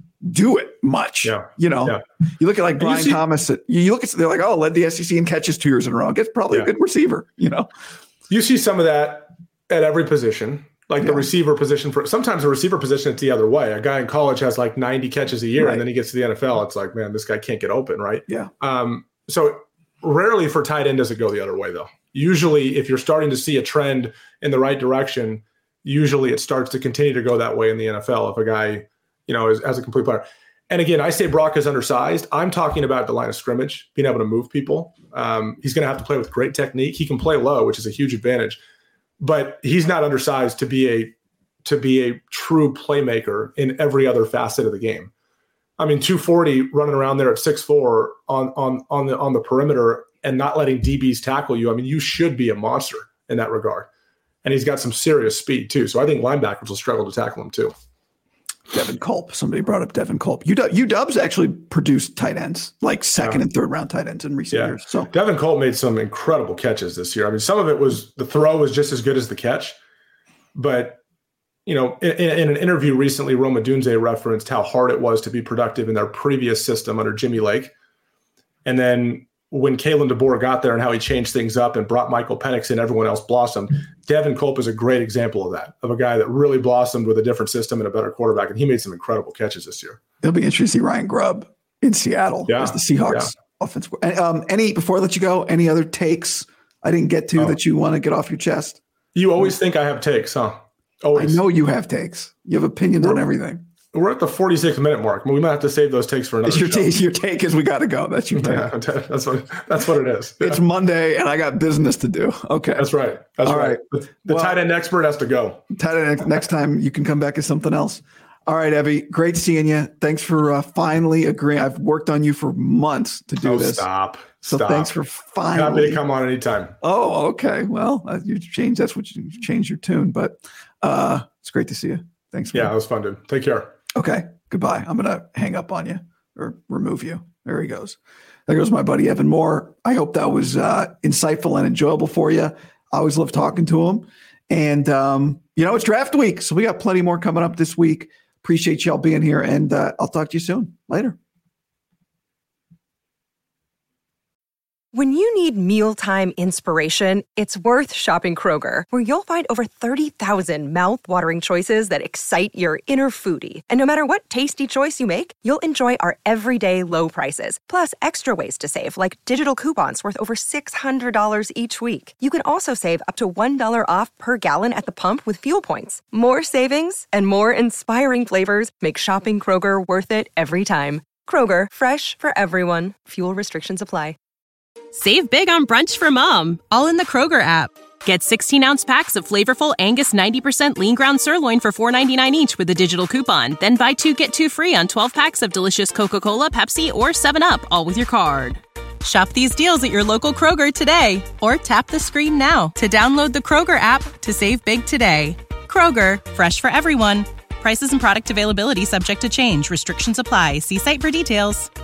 do it much. Yeah. You know, yeah. you look at like Brian see, Thomas. You look at, they're like, oh, led the S E C in catches two years in a row. Gets probably yeah. a good receiver, you know? You see some of that at every position. Like yeah. the receiver position for sometimes the receiver position, it's the other way. A guy in college has like ninety catches a year, right. and then he gets to the N F L. It's like, man, this guy can't get open, right? Yeah. Um, so rarely for tight end does it go the other way, though. Usually, if you're starting to see a trend in the right direction, usually it starts to continue to go that way in the N F L if a guy, you know, is as a complete player. And again, I say Brock is undersized. I'm talking about the line of scrimmage, being able to move people. Um, he's going to have to play with great technique. He can play low, which is a huge advantage. But he's not undersized to be a to be a true playmaker in every other facet of the game. I mean, two forty running around there at six four on on on the on the perimeter and not letting D Bs tackle you. I mean, you should be a monster in that regard. And he's got some serious speed too. So I think linebackers will struggle to tackle him too. Devin Culp. Somebody brought up Devin Culp. U W's actually produced tight ends, like second yeah. and third round tight ends in recent yeah. years. So Devin Culp made some incredible catches this year. I mean, some of it was the throw was just as good as the catch. But, you know, in, in an interview recently, Roma Dunze referenced how hard it was to be productive in their previous system under Jimmy Lake. And then when Kalen DeBoer got there and how he changed things up and brought Michael Penix in, everyone else blossomed. Devin Culp is a great example of that, of a guy that really blossomed with a different system and a better quarterback. And he made some incredible catches this year. It'll be interesting to see Ryan Grubb in Seattle yeah. as the Seahawks yeah. offense. Um, any, before I let you go, any other takes I didn't get to oh. that you want to get off your chest? You always think I have takes, huh? Always. I know you have takes. You have opinions we're, on everything. We're at the forty-six minute mark. We might have to save those takes for another it's your show. T- your take is we got to go. That's your take. Yeah, that's what that's what it is. Yeah. It's Monday and I got business to do. Okay. That's right. That's All right. right. The, the well, tight end expert has to go. Tight end next time you can come back as something else. All right, Evie. Great seeing you. Thanks for uh, finally agreeing. I've worked on you for months to do oh, this. Stop. So Stop. thanks for finally. Happy to come on anytime. Oh, okay. Well, uh, you changed. That's what you changed your tune, but uh, it's great to see you. Thanks. For yeah, it was fun, dude. Take care. Okay. Goodbye. I'm going to hang up on you or remove you. There he goes. There goes my buddy, Evan Moore. I hope that was uh, insightful and enjoyable for you. I always love talking to him. And, um, you know, it's draft week, so we got plenty more coming up this week. Appreciate y'all being here, and uh, I'll talk to you soon. Later. When you need mealtime inspiration, it's worth shopping Kroger, where you'll find over thirty thousand mouth-watering choices that excite your inner foodie. And no matter what tasty choice you make, you'll enjoy our everyday low prices, plus extra ways to save, like digital coupons worth over six hundred dollars each week. You can also save up to one dollar off per gallon at the pump with fuel points. More savings and more inspiring flavors make shopping Kroger worth it every time. Kroger, fresh for everyone. Fuel restrictions apply. Save big on brunch for mom, all in the Kroger app. Get sixteen-ounce packs of flavorful Angus ninety percent lean ground sirloin for four ninety-nine each with a digital coupon. Then buy two, get two free on twelve packs of delicious Coca-Cola, Pepsi, or seven up, all with your card. Shop these deals at your local Kroger today, or tap the screen now to download the Kroger app to save big today. Kroger, fresh for everyone. Prices and product availability subject to change. Restrictions apply. See site for details.